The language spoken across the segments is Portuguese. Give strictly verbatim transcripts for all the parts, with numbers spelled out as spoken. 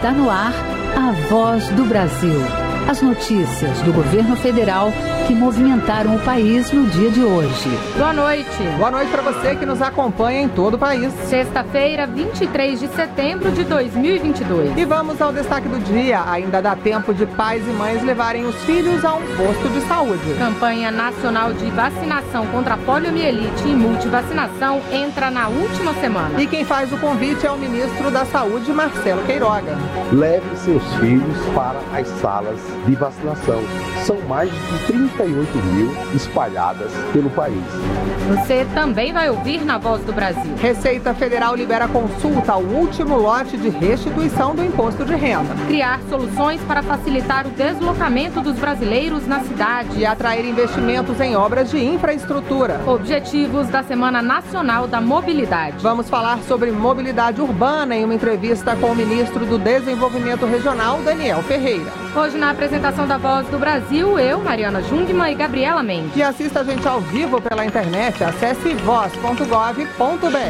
Está no ar a Voz do Brasil. As notícias do governo federal que movimentaram o país no dia de hoje. Boa noite. Boa noite para você que nos acompanha em todo o país. Sexta-feira, vinte e três de setembro de dois mil e vinte e dois. E vamos ao destaque do dia. Ainda dá tempo de pais e mães levarem os filhos a um posto de saúde. Campanha nacional de vacinação contra a poliomielite e multivacinação entra na última semana. E quem faz o convite é o ministro da Saúde, Marcelo Queiroga. Leve seus filhos para as salas de vacinação. São mais de trinta e oito mil espalhadas pelo país. Você também vai ouvir na Voz do Brasil. Receita Federal libera consulta ao último lote de restituição do imposto de renda. Criar soluções para facilitar o deslocamento dos brasileiros na cidade. E atrair investimentos em obras de infraestrutura. Objetivos da Semana Nacional da Mobilidade. Vamos falar sobre mobilidade urbana em uma entrevista com o ministro do Desenvolvimento Regional, Daniel Ferreira. Hoje, na apresentação da Voz do Brasil, eu, Mariana Jungmann e Gabriela Mendes. E assista a gente ao vivo pela internet. Acesse voz ponto gov ponto br.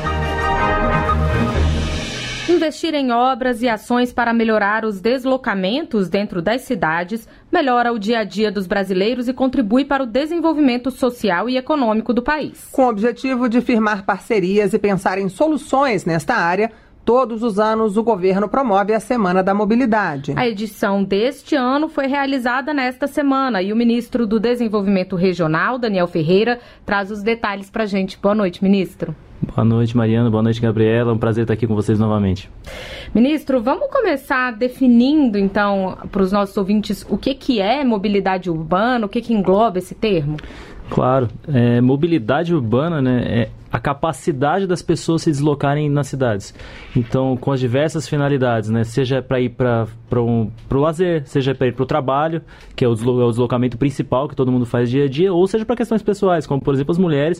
Investir em obras e ações para melhorar os deslocamentos dentro das cidades melhora o dia a dia dos brasileiros e contribui para o desenvolvimento social e econômico do país. Com o objetivo de firmar parcerias e pensar em soluções nesta área, todos os anos o governo promove a Semana da Mobilidade. A edição deste ano foi realizada nesta semana e o ministro do Desenvolvimento Regional, Daniel Ferreira, traz os detalhes para a gente. Boa noite, ministro. Boa noite, Mariana. Boa noite, Gabriela. É um prazer estar aqui com vocês novamente. Ministro, vamos começar definindo, então, para os nossos ouvintes, o que, que é mobilidade urbana, o que, que engloba esse termo? Claro. É, mobilidade urbana, né, é a capacidade das pessoas se deslocarem nas cidades. Então, com as diversas finalidades, né, seja para ir para um, o lazer, seja para ir para o trabalho, que é o, deslo- é o deslocamento principal que todo mundo faz dia a dia, ou seja para questões pessoais, como, por exemplo, as mulheres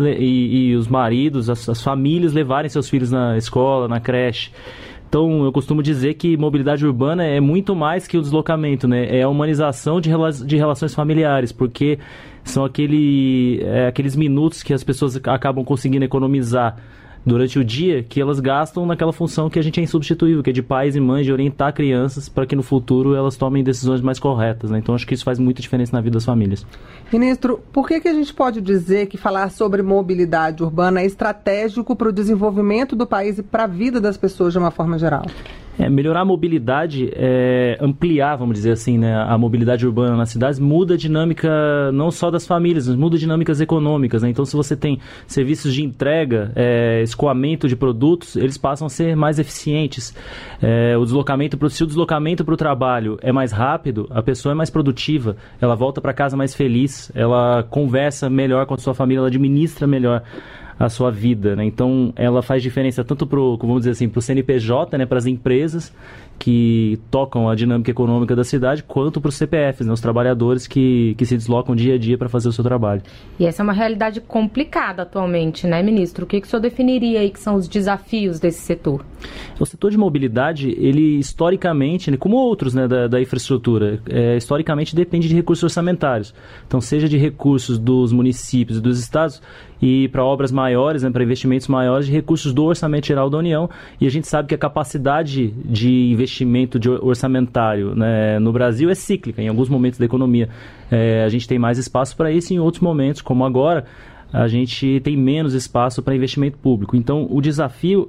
e, e os maridos, as, as famílias levarem seus filhos na escola, na creche. Então, eu costumo dizer que mobilidade urbana é muito mais que o deslocamento, né? É a humanização de, rela- de relações familiares, porque são aquele, é, aqueles minutos que as pessoas acabam conseguindo economizar durante o dia, que elas gastam naquela função que a gente é insubstituível, que é de pais e mães, de orientar crianças para que no futuro elas tomem decisões mais corretas, né? Então, acho que isso faz muita diferença na vida das famílias. Ministro, por que, que a gente pode dizer que falar sobre mobilidade urbana é estratégico para o desenvolvimento do país e para a vida das pessoas de uma forma geral? É, melhorar a mobilidade, é, ampliar, vamos dizer assim, né, a mobilidade urbana nas cidades, muda a dinâmica não só das famílias, mas muda dinâmicas econômicas, né? Então, se você tem serviços de entrega, é, escoamento de produtos, eles passam a ser mais eficientes. É, o deslocamento pro, se o deslocamento para o trabalho é mais rápido, a pessoa é mais produtiva, ela volta para casa mais feliz, ela conversa melhor com a sua família, ela administra melhor a sua vida, né? Então, ela faz diferença tanto para o, vamos dizer assim, para o C N P J, né, para as empresas que tocam a dinâmica econômica da cidade, quanto para os C P Fs, né, os trabalhadores que, que se deslocam dia a dia para fazer o seu trabalho. E essa é uma realidade complicada atualmente, né, ministro? O que, que o senhor definiria aí que são os desafios desse setor? O setor de mobilidade, ele historicamente, né, como outros, né, da, da infraestrutura, é, historicamente depende de recursos orçamentários. Então, seja de recursos dos municípios e dos estados, e para obras maiores, né, para investimentos maiores, de recursos do Orçamento Geral da União. E a gente sabe que a capacidade de investimento de orçamentário, né, no Brasil é cíclica. Em alguns momentos da economia é, a gente tem mais espaço para isso, e em outros momentos, como agora, a gente tem menos espaço para investimento público. Então, o desafio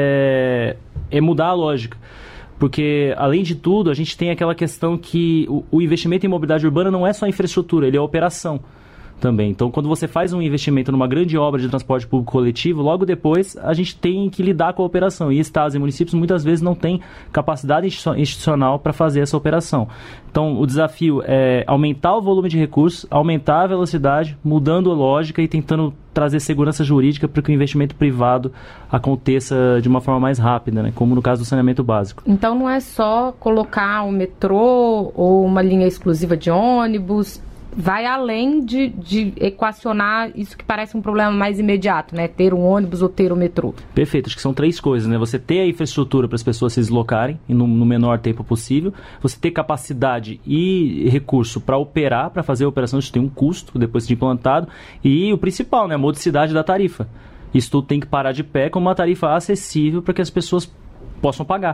é, é mudar a lógica. Porque, além de tudo, a gente tem aquela questão que o, o investimento em mobilidade urbana não é só infraestrutura, ele é operação também. Então, quando você faz um investimento numa grande obra de transporte público coletivo, logo depois a gente tem que lidar com a operação. E estados e municípios muitas vezes não têm capacidade institucional para fazer essa operação. Então, o desafio é aumentar o volume de recursos, aumentar a velocidade, mudando a lógica e tentando trazer segurança jurídica para que o investimento privado aconteça de uma forma mais rápida, né? Como no caso do saneamento básico. Então, não é só colocar um metrô ou uma linha exclusiva de ônibus, vai além de, de equacionar isso que parece um problema mais imediato, né? Ter um ônibus ou ter o metrô. Perfeito, acho que são três coisas, né? Você ter a infraestrutura para as pessoas se deslocarem no, no menor tempo possível, você ter capacidade e recurso para operar, para fazer a operação, isso tem um custo depois de implantado, e o principal, né? A modicidade da tarifa. Isso tudo tem que parar de pé com uma tarifa acessível para que as pessoas possam pagar.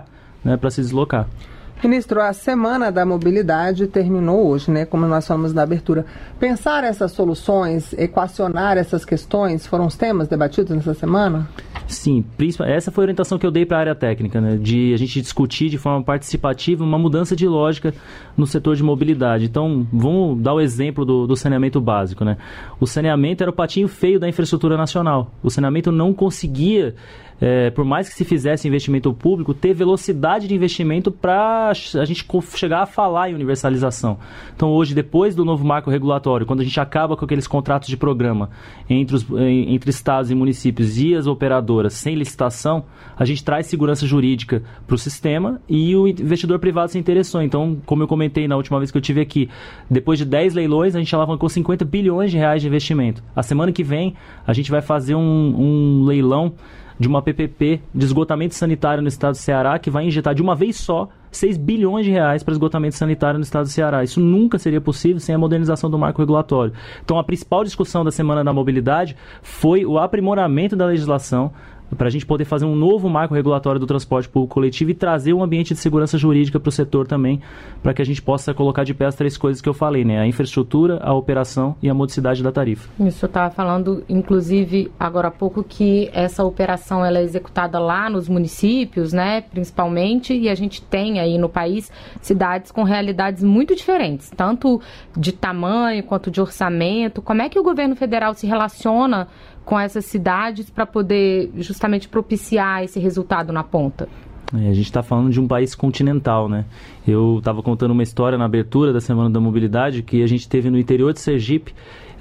né, para se deslocar. Ministro, a Semana da Mobilidade terminou hoje, né? Como nós falamos na abertura. Pensar essas soluções, equacionar essas questões, foram os temas debatidos nessa semana? Sim, essa foi a orientação que eu dei para a área técnica, né? De a gente discutir de forma participativa uma mudança de lógica no setor de mobilidade. Então, vamos dar o exemplo do, do saneamento básico, né? O saneamento era o patinho feio da infraestrutura nacional. O saneamento não conseguia, É, por mais que se fizesse investimento público, ter velocidade de investimento para a gente chegar a falar em universalização. Então hoje, depois do novo marco regulatório, quando a gente acaba com aqueles contratos de programa entre, os, entre estados e municípios e as operadoras sem licitação, a gente traz segurança jurídica para o sistema e o investidor privado se interessou. Então, como eu comentei na última vez que eu estive aqui, depois de dez leilões, a gente alavancou cinquenta bilhões de reais de investimento. A semana que vem, a gente vai fazer um, um leilão de uma P P P de esgotamento sanitário no estado do Ceará, que vai injetar de uma vez só seis bilhões de reais para esgotamento sanitário no estado do Ceará. Isso nunca seria possível sem a modernização do marco regulatório. Então, a principal discussão da Semana da Mobilidade foi o aprimoramento da legislação para a gente poder fazer um novo marco regulatório do transporte público coletivo e trazer um ambiente de segurança jurídica para o setor também, para que a gente possa colocar de pé as três coisas que eu falei, né? A infraestrutura, a operação e a modicidade da tarifa. Isso, eu estava falando, inclusive, agora há pouco, que essa operação ela é executada lá nos municípios, né, principalmente, e a gente tem aí no país cidades com realidades muito diferentes, tanto de tamanho quanto de orçamento. Como é que o governo federal se relaciona com essas cidades para poder justamente propiciar esse resultado na ponta? É, a gente está falando de um país continental, né? Eu estava contando uma história na abertura da Semana da Mobilidade que a gente teve no interior de Sergipe,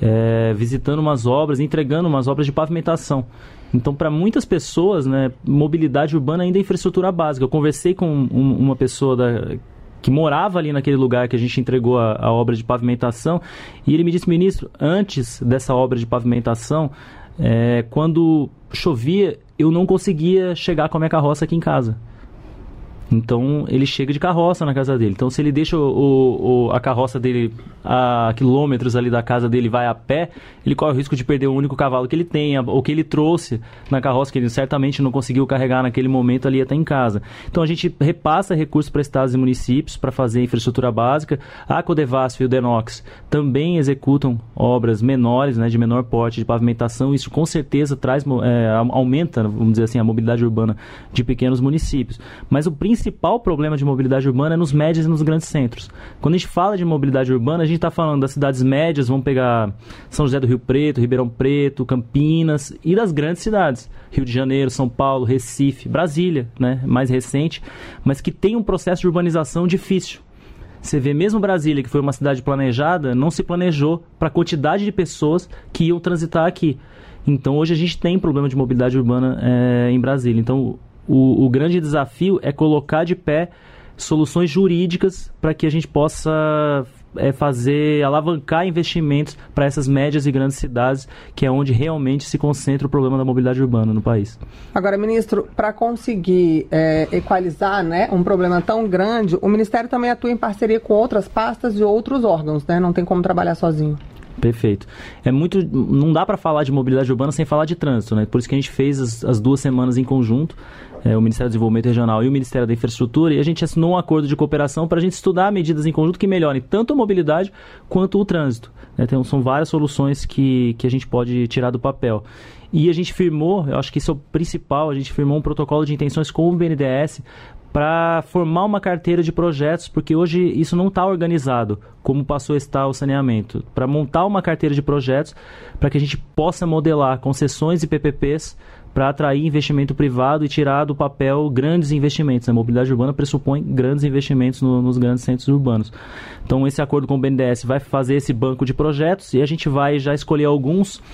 é, visitando umas obras, entregando umas obras de pavimentação. Então, para muitas pessoas, né, mobilidade urbana ainda é infraestrutura básica. Eu conversei com um, uma pessoa da... que morava ali naquele lugar que a gente entregou a, a obra de pavimentação, e ele me disse: ministro, antes dessa obra de pavimentação, é, quando chovia, eu não conseguia chegar com a minha carroça aqui em casa. Então, ele chega de carroça na casa dele. Então, se ele deixa o, o, a carroça dele a quilômetros ali da casa dele e vai a pé, ele corre o risco de perder o único cavalo que ele tem, ou que ele trouxe na carroça, que ele certamente não conseguiu carregar naquele momento ali até em casa. Então, a gente repassa recursos para estados e municípios para fazer infraestrutura básica. A Codevasf e o Denox também executam obras menores, né, de menor porte, de pavimentação. Isso, com certeza, traz, é, aumenta, vamos dizer assim, a mobilidade urbana de pequenos municípios. Mas o principal O principal problema de mobilidade urbana é nos médios e nos grandes centros. Quando a gente fala de mobilidade urbana, a gente está falando das cidades médias, vamos pegar São José do Rio Preto, Ribeirão Preto, Campinas, e das grandes cidades, Rio de Janeiro, São Paulo, Recife, Brasília, né, mais recente, mas que tem um processo de urbanização difícil. Você vê mesmo Brasília, que foi uma cidade planejada, não se planejou para a quantidade de pessoas que iam transitar aqui. Então, hoje a gente tem problema de mobilidade urbana é, em Brasília. Então, O, o grande desafio é colocar de pé soluções jurídicas para que a gente possa é, fazer, alavancar investimentos para essas médias e grandes cidades, que é onde realmente se concentra o problema da mobilidade urbana no país. Agora, ministro, para conseguir é, equalizar, né, um problema tão grande, o Ministério também atua em parceria com outras pastas e outros órgãos, né? Não tem como trabalhar sozinho. Perfeito. É muito, não dá para falar de mobilidade urbana sem falar de trânsito, né? Por isso que a gente fez as, as duas semanas em conjunto, é, o Ministério do Desenvolvimento Regional e o Ministério da Infraestrutura, e a gente assinou um acordo de cooperação para a gente estudar medidas em conjunto que melhorem tanto a mobilidade quanto o trânsito, né? Então, são várias soluções que, que a gente pode tirar do papel. E a gente firmou, eu acho que isso é o principal, a gente firmou um protocolo de intenções com o B N D E S para formar uma carteira de projetos, porque hoje isso não está organizado, como passou a estar o saneamento. Para montar uma carteira de projetos, para que a gente possa modelar concessões e P P Ps para atrair investimento privado e tirar do papel grandes investimentos. A mobilidade urbana pressupõe grandes investimentos no, nos grandes centros urbanos. Então, esse acordo com o B N D E S vai fazer esse banco de projetos e a gente vai já escolher alguns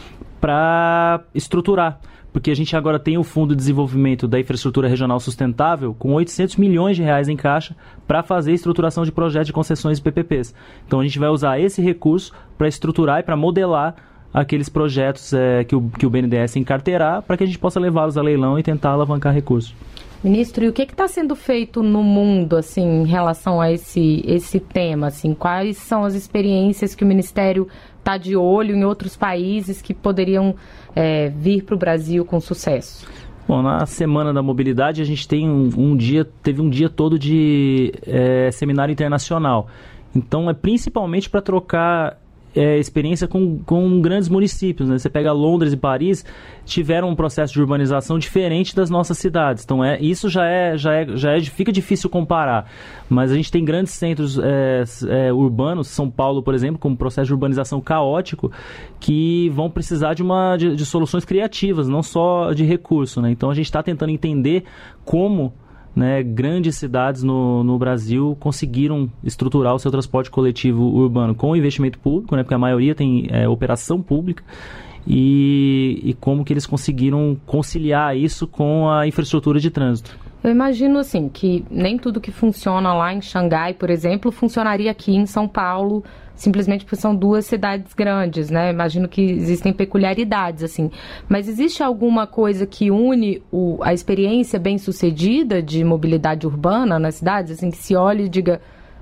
para estruturar. Porque a gente agora tem o Fundo de Desenvolvimento da Infraestrutura Regional Sustentável com oitocentos milhões de reais em caixa para fazer estruturação de projetos de concessões e P P Ps. Então, a gente vai usar esse recurso para estruturar e para modelar aqueles projetos é, que, o, que o B N D E S encarteirar para que a gente possa levá-los a leilão e tentar alavancar recursos. Ministro, e o que está sendo feito no mundo, assim, em relação a esse, esse tema? Assim, quais são as experiências que o Ministério está de olho em outros países que poderiam é, vir para o Brasil com sucesso? Bom, na Semana da Mobilidade a gente tem um, um dia, teve um dia todo de é, seminário internacional. Então é principalmente para trocar é, experiência com, com grandes municípios, né? Você pega Londres e Paris, tiveram um processo de urbanização diferente das nossas cidades. Então é, isso já é, já é, já é, fica difícil comparar. Mas a gente tem grandes centros é, é, urbanos, São Paulo, por exemplo, com um processo de urbanização caótico, que vão precisar de, uma, de, de soluções criativas, não só de recurso, né? Então a gente está tentando entender como, né, grandes cidades no, no Brasil conseguiram estruturar o seu transporte coletivo urbano com investimento público, né, porque a maioria tem é, operação pública, e, e como que eles conseguiram conciliar isso com a infraestrutura de trânsito. Eu imagino, assim, que nem tudo que funciona lá em Xangai, por exemplo, funcionaria aqui em São Paulo, simplesmente porque são duas cidades grandes, né? Imagino que existem peculiaridades, assim. Mas existe alguma coisa que une o, a experiência bem-sucedida de mobilidade urbana nas cidades, assim, que se olhe e diga,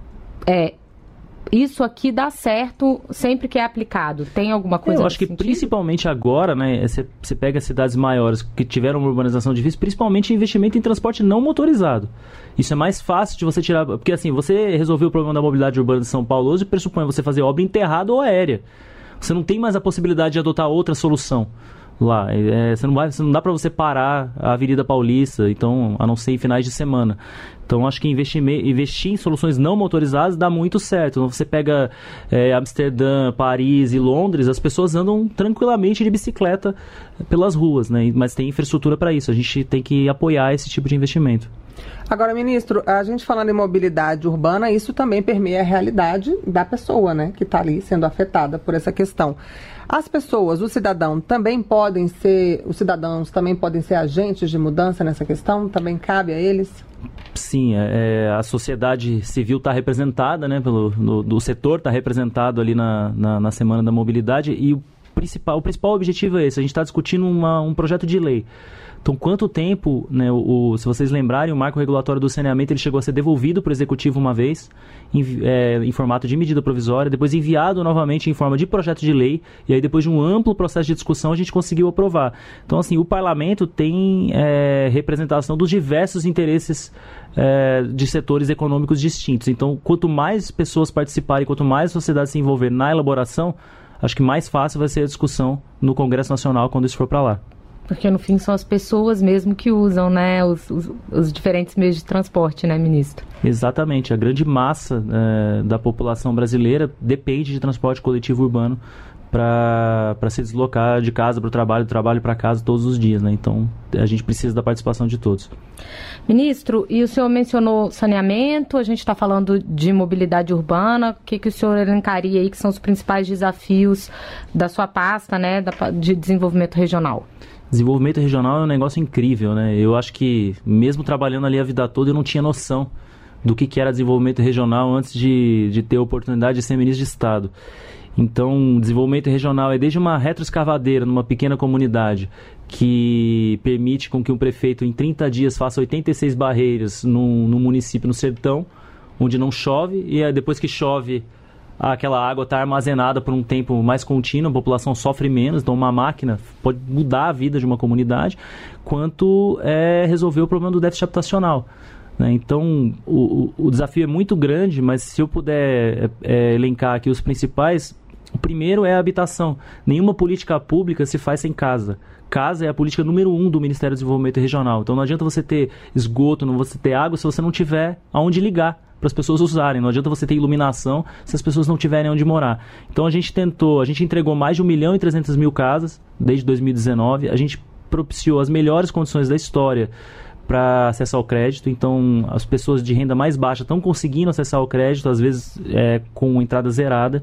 é, isso aqui dá certo sempre que é aplicado? Tem alguma coisa? Eu acho que sentido? Principalmente agora, né, você, você pega cidades maiores que tiveram uma urbanização difícil, principalmente investimento em transporte não motorizado. Isso é mais fácil de você tirar, porque assim, você resolveu o problema da mobilidade urbana de São Paulo hoje, pressupõe você fazer obra enterrada ou aérea. Você não tem mais a possibilidade de adotar outra solução lá. É, você não vai, você não dá para você parar a Avenida Paulista, então, a não ser em finais de semana. Então, acho que investir, investir em soluções não motorizadas dá muito certo. Então, você pega é, Amsterdã, Paris e Londres, as pessoas andam tranquilamente de bicicleta pelas ruas, né? Mas tem infraestrutura para isso. A gente tem que apoiar esse tipo de investimento. Agora, ministro, a gente falando em mobilidade urbana, isso também permeia a realidade da pessoa, né, que está ali sendo afetada por essa questão. As pessoas, o cidadão, também podem ser, os cidadãos também podem ser agentes de mudança nessa questão? Também cabe a eles? Sim, é, a sociedade civil está representada, né, pelo, no, do setor está representado ali na, na, na Semana da Mobilidade, e o principal, o principal objetivo é esse, a gente está discutindo uma, um projeto de lei. Então, quanto tempo, né, o, o, se vocês lembrarem, o marco regulatório do saneamento ele chegou a ser devolvido para o Executivo uma vez, em, é, em formato de medida provisória, depois enviado novamente em forma de projeto de lei, e aí depois de um amplo processo de discussão a gente conseguiu aprovar. Então, assim, o Parlamento tem é, representação dos diversos interesses é, de setores econômicos distintos. Então, quanto mais pessoas participarem, quanto mais a sociedade se envolver na elaboração, acho que mais fácil vai ser a discussão no Congresso Nacional quando isso for para lá. Porque, no fim, são as pessoas mesmo que usam, né, os, os, os diferentes meios de transporte, né, ministro? Exatamente. A grande massa é, da população brasileira depende de transporte coletivo urbano para se deslocar de casa para o trabalho, do trabalho para casa todos os dias, né? Então, a gente precisa da participação de todos. Ministro, e o senhor mencionou saneamento, a gente está falando de mobilidade urbana, o que, que o senhor elencaria aí que são os principais desafios da sua pasta, né, da, de desenvolvimento regional? Desenvolvimento regional é um negócio incrível, né? Eu acho que, mesmo trabalhando ali a vida toda, eu não tinha noção do que, que era desenvolvimento regional antes de, de ter a oportunidade de ser ministro de Estado. Então, desenvolvimento regional é desde uma retroescavadeira numa pequena comunidade que permite com que um prefeito em trinta dias faça oitenta e seis barreiras num, num município no sertão, onde não chove, e aí depois que chove, aquela água está armazenada por um tempo mais contínuo, a população sofre menos, então uma máquina pode mudar a vida de uma comunidade, quanto é, resolver o problema do déficit habitacional. Né? Então, o, o desafio é muito grande, mas se eu puder é, elencar aqui os principais, o primeiro é a habitação. Nenhuma política pública se faz sem casa. Casa é a política número um do Ministério do Desenvolvimento Regional. Então não adianta você ter esgoto, não você ter água se você não tiver aonde ligar para as pessoas usarem. Não adianta você ter iluminação se as pessoas não tiverem onde morar. Então a gente tentou, a gente entregou mais de um milhão e trezentas mil casas desde dois mil e dezenove. A gente propiciou as melhores condições da história para acessar o crédito. Então as pessoas de renda mais baixa estão conseguindo acessar o crédito, às vezes é, com entrada zerada.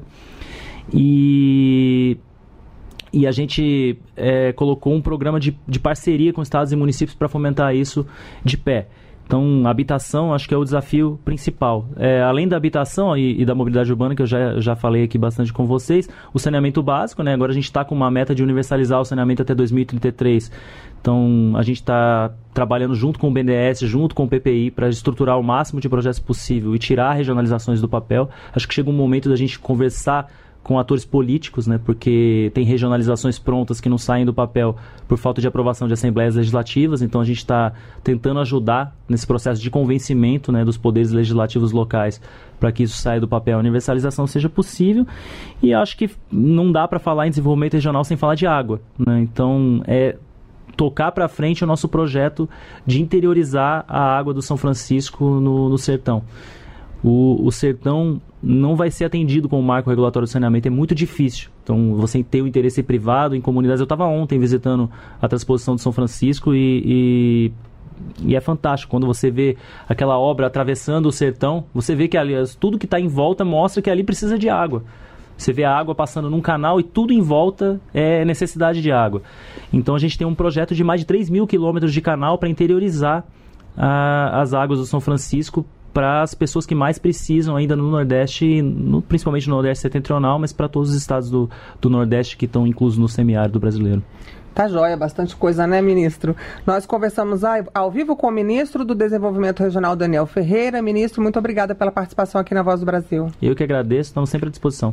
E... E a gente é, colocou um programa de, de parceria com estados e municípios para fomentar isso de pé. Então, a habitação acho que é o desafio principal. É, além da habitação e, e da mobilidade urbana, que eu já, já falei aqui bastante com vocês, o saneamento básico, né? Agora a gente está com uma meta de universalizar o saneamento até dois mil e trinta e três. Então, a gente está trabalhando junto com o B N D E S, junto com o P P I, para estruturar o máximo de projetos possível e tirar regionalizações do papel. Acho que chega um momento da gente conversar com atores políticos, né, porque tem regionalizações prontas que não saem do papel por falta de aprovação de assembleias legislativas, então a gente está tentando ajudar nesse processo de convencimento, né, dos poderes legislativos locais para que isso saia do papel, a universalização seja possível, e acho que não dá para falar em desenvolvimento regional sem falar de água, né, então é tocar para frente o nosso projeto de interiorizar a água do São Francisco no, no sertão. O, o sertão não vai ser atendido com o marco regulatório do saneamento, é muito difícil. Então, você ter o interesse privado em comunidades. Eu estava ontem visitando a transposição de São Francisco e, e, e é fantástico. Quando você vê aquela obra atravessando o sertão, você vê que ali, tudo que está em volta mostra que ali precisa de água. Você vê a água passando num canal e tudo em volta é necessidade de água. Então, a gente tem um projeto de mais de três mil quilômetros de canal para interiorizar a, as águas do São Francisco para as pessoas que mais precisam ainda no Nordeste, no, principalmente no Nordeste setentrional, mas para todos os estados do, do Nordeste que estão inclusos no semiárido brasileiro. Tá joia, bastante coisa, né, ministro? Nós conversamos ao vivo com o ministro do Desenvolvimento Regional, Daniel Ferreira. Ministro, muito obrigada pela participação aqui na Voz do Brasil. Eu que agradeço, estamos sempre à disposição.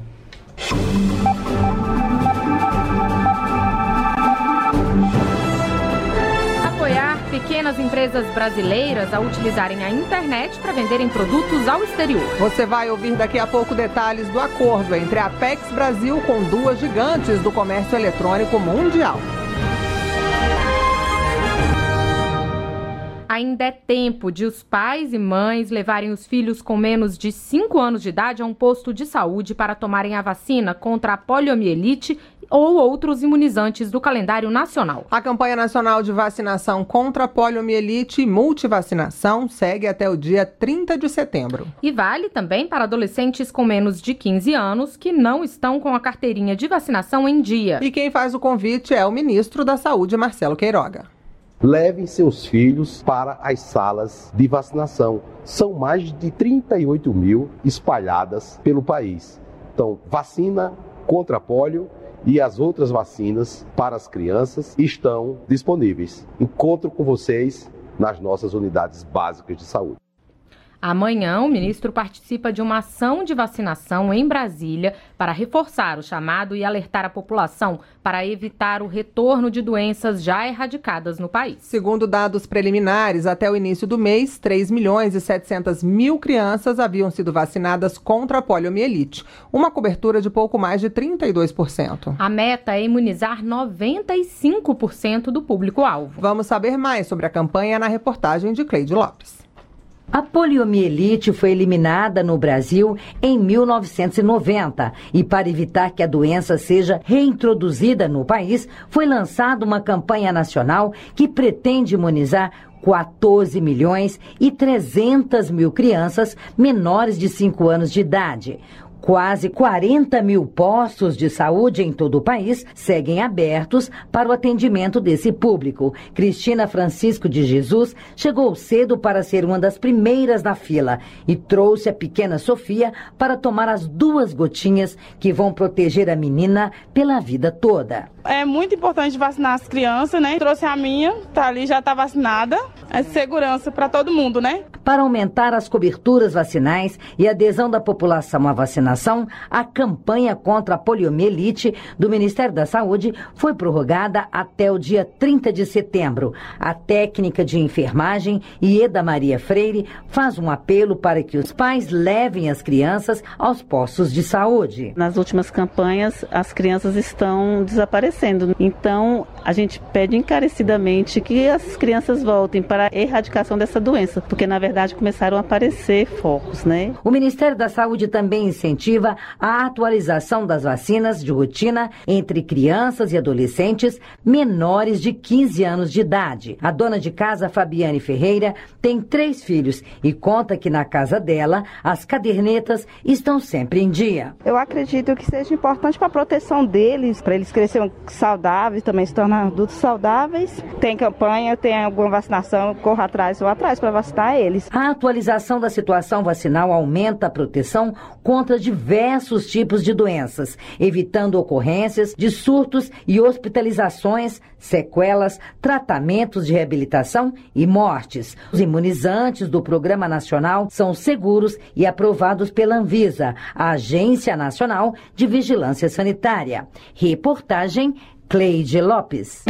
Pequenas empresas brasileiras a utilizarem a internet para venderem produtos ao exterior. Você vai ouvir daqui a pouco detalhes do acordo entre a Apex Brasil com duas gigantes do comércio eletrônico mundial. Ainda é tempo de os pais e mães levarem os filhos com menos de cinco anos de idade a um posto de saúde para tomarem a vacina contra a poliomielite ou outros imunizantes do calendário nacional. A campanha nacional de vacinação contra a poliomielite e multivacinação segue até o dia trinta de setembro. E vale também para adolescentes com menos de quinze anos que não estão com a carteirinha de vacinação em dia. E quem faz o convite é o ministro da Saúde, Marcelo Queiroga. Levem seus filhos para as salas de vacinação. São mais de trinta e oito mil espalhadas pelo país. Então, vacina contra a polio e as outras vacinas para as crianças estão disponíveis. Encontro com vocês nas nossas unidades básicas de saúde. Amanhã, o ministro participa de uma ação de vacinação em Brasília para reforçar o chamado e alertar a população para evitar o retorno de doenças já erradicadas no país. Segundo dados preliminares, até o início do mês, três milhões e setecentas mil crianças haviam sido vacinadas contra a poliomielite, uma cobertura de pouco mais de trinta e dois por cento. A meta é imunizar noventa e cinco por cento do público-alvo. Vamos saber mais sobre a campanha na reportagem de Cleide Lopes. A poliomielite foi eliminada no Brasil em mil novecentos e noventa e, para evitar que a doença seja reintroduzida no país, foi lançada uma campanha nacional que pretende imunizar quatorze milhões e trezentas mil crianças menores de cinco anos de idade. Quase quarenta mil postos de saúde em todo o país seguem abertos para o atendimento desse público. Cristina Francisco de Jesus chegou cedo para ser uma das primeiras na fila e trouxe a pequena Sofia para tomar as duas gotinhas que vão proteger a menina pela vida toda. É muito importante vacinar as crianças, né? Trouxe a minha, tá ali, já tá vacinada. É segurança para todo mundo, né? Para aumentar as coberturas vacinais e a adesão da população à vacinação, a campanha contra a poliomielite do Ministério da Saúde foi prorrogada até o dia trinta de setembro. A técnica de enfermagem Ieda Maria Freire faz um apelo para que os pais levem as crianças aos postos de saúde. Nas últimas campanhas, as crianças estão desaparecendo. Então, a gente pede encarecidamente que as crianças voltem para a erradicação dessa doença, porque, na verdade, começaram a aparecer focos, né? O Ministério da Saúde também incentiva a atualização das vacinas de rotina entre crianças e adolescentes menores de quinze anos de idade. A dona de casa, Fabiane Ferreira, tem três filhos e conta que na casa dela as cadernetas estão sempre em dia. Eu acredito que seja importante para a proteção deles, para eles crescerem saudáveis, também se tornar torna adultos saudáveis. Tem campanha, tem alguma vacinação, corro atrás ou atrás para vacinar eles. A atualização da situação vacinal aumenta a proteção contra diversos tipos de doenças, evitando ocorrências de surtos e hospitalizações, sequelas, tratamentos de reabilitação e mortes. Os imunizantes do Programa Nacional são seguros e aprovados pela Anvisa, a Agência Nacional de Vigilância Sanitária. Reportagem Cleide Lopes.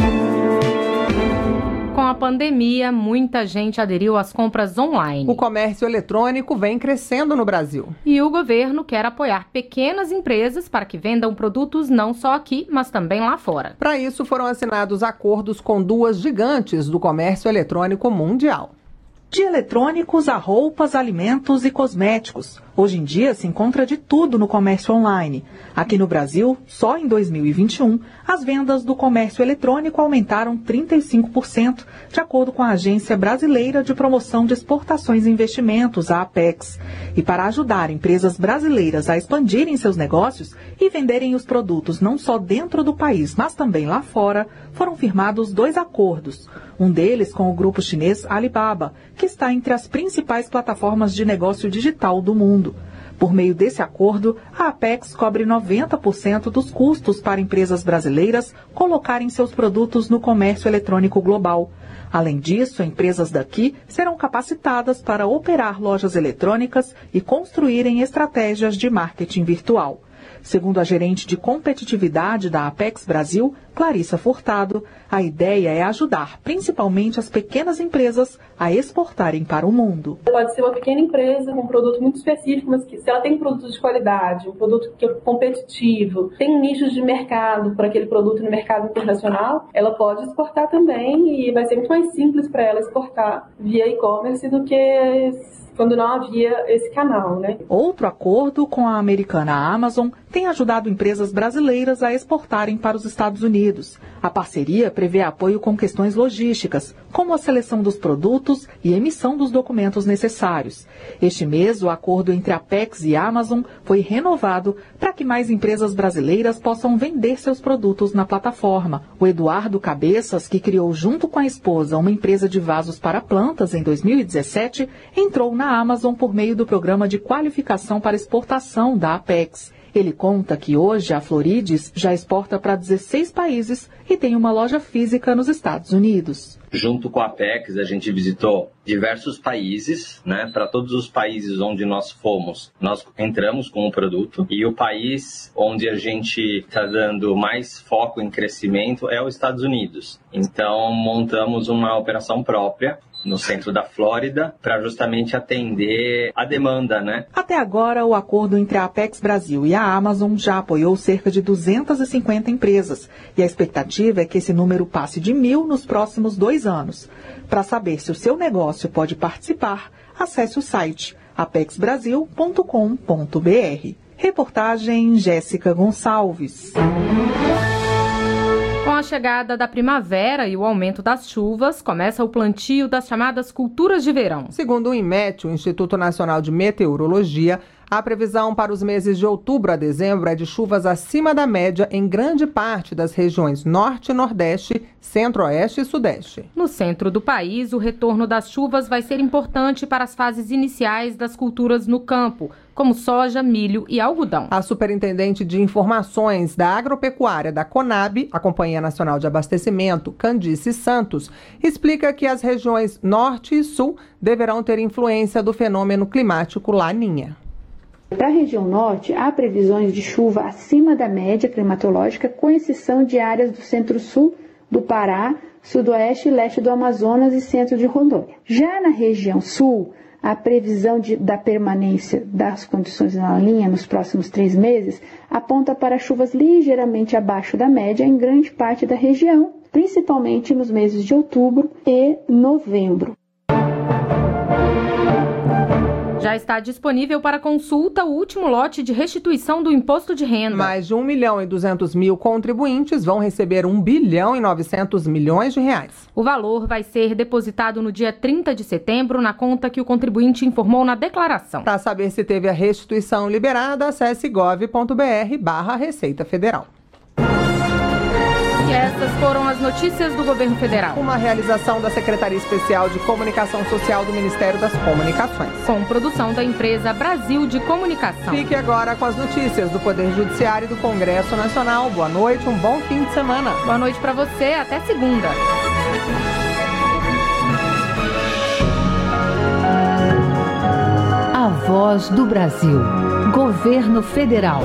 Com a pandemia, muita gente aderiu às compras online. O comércio eletrônico vem crescendo no Brasil. E o governo quer apoiar pequenas empresas para que vendam produtos não só aqui, mas também lá fora. Para isso, foram assinados acordos com duas gigantes do comércio eletrônico mundial. De eletrônicos a roupas, alimentos e cosméticos. Hoje em dia se encontra de tudo no comércio online. Aqui no Brasil, só em dois mil e vinte e um, as vendas do comércio eletrônico aumentaram trinta e cinco por cento, de acordo com a Agência Brasileira de Promoção de Exportações e Investimentos, a Apex. E para ajudar empresas brasileiras a expandirem seus negócios e venderem os produtos não só dentro do país, mas também lá fora, foram firmados dois acordos. Um deles com o grupo chinês Alibaba, que está entre as principais plataformas de negócio digital do mundo. Por meio desse acordo, a Apex cobre noventa por cento dos custos para empresas brasileiras colocarem seus produtos no comércio eletrônico global. Além disso, empresas daqui serão capacitadas para operar lojas eletrônicas e construírem estratégias de marketing virtual. Segundo a gerente de competitividade da Apex Brasil, Clarissa Furtado, a ideia é ajudar principalmente as pequenas empresas a exportarem para o mundo. Pode ser uma pequena empresa com um produto muito específico, mas que, se ela tem produtos de qualidade, um produto que é competitivo, tem nichos de mercado para aquele produto no mercado internacional, ela pode exportar também e vai ser muito mais simples para ela exportar via e-commerce do que quando não havia esse canal, né? Outro acordo com a americana Amazon tem ajudado empresas brasileiras a exportarem para os Estados Unidos. A parceria prevê apoio com questões logísticas, como a seleção dos produtos e emissão dos documentos necessários. Este mês, o acordo entre a Apex e a Amazon foi renovado para que mais empresas brasileiras possam vender seus produtos na plataforma. O Eduardo Cabeças, que criou junto com a esposa uma empresa de vasos para plantas em dois mil e dezessete, entrou na Amazon por meio do programa de qualificação para exportação da Apex. Ele conta que hoje a Florides já exporta para dezesseis países e tem uma loja física nos Estados Unidos. Junto com a Apex, a gente visitou diversos países, né? Para todos os países onde nós fomos, nós entramos com o produto. E o país onde a gente está dando mais foco em crescimento é os Estados Unidos. Então, montamos uma operação própria no centro da Flórida, para justamente atender a demanda, né? Até agora, o acordo entre a Apex Brasil e a Amazon já apoiou cerca de duzentas e cinquenta empresas. E a expectativa é que esse número passe de mil nos próximos dois anos. Para saber se o seu negócio pode participar, acesse o site apex brasil ponto com ponto b r. Reportagem Jéssica Gonçalves. Com a chegada da primavera e o aumento das chuvas, começa o plantio das chamadas culturas de verão. Segundo o INMET, o Instituto Nacional de Meteorologia, a previsão para os meses de outubro a dezembro é de chuvas acima da média em grande parte das regiões Norte, Nordeste, Centro-Oeste e Sudeste. No centro do país, o retorno das chuvas vai ser importante para as fases iniciais das culturas no campo, como soja, milho e algodão. A superintendente de informações da agropecuária da Conab, a Companhia Nacional de Abastecimento, Candice Santos, explica que as regiões Norte e Sul deverão ter influência do fenômeno climático Laninha. Para a região norte, há previsões de chuva acima da média climatológica, com exceção de áreas do centro-sul do Pará, sudoeste e leste do Amazonas e centro de Rondônia. Já na região sul, a previsão de, da permanência das condições na Laninha nos próximos três meses aponta para chuvas ligeiramente abaixo da média em grande parte da região, principalmente nos meses de outubro e novembro. Já está disponível para consulta o último lote de restituição do imposto de renda. Mais de um milhão e duzentos mil contribuintes vão receber um bilhão e novecentos milhões de reais. O valor vai ser depositado no dia trinta de setembro na conta que o contribuinte informou na declaração. Para saber se teve a restituição liberada, acesse gov ponto br barra Receita Federal. E essa Essas foram as notícias do Governo Federal. Uma realização da Secretaria Especial de Comunicação Social do Ministério das Comunicações. Com produção da empresa Brasil de Comunicação. Fique agora com as notícias do Poder Judiciário e do Congresso Nacional. Boa noite, um bom fim de semana. Boa noite para você, até segunda. A Voz do Brasil. Governo Federal.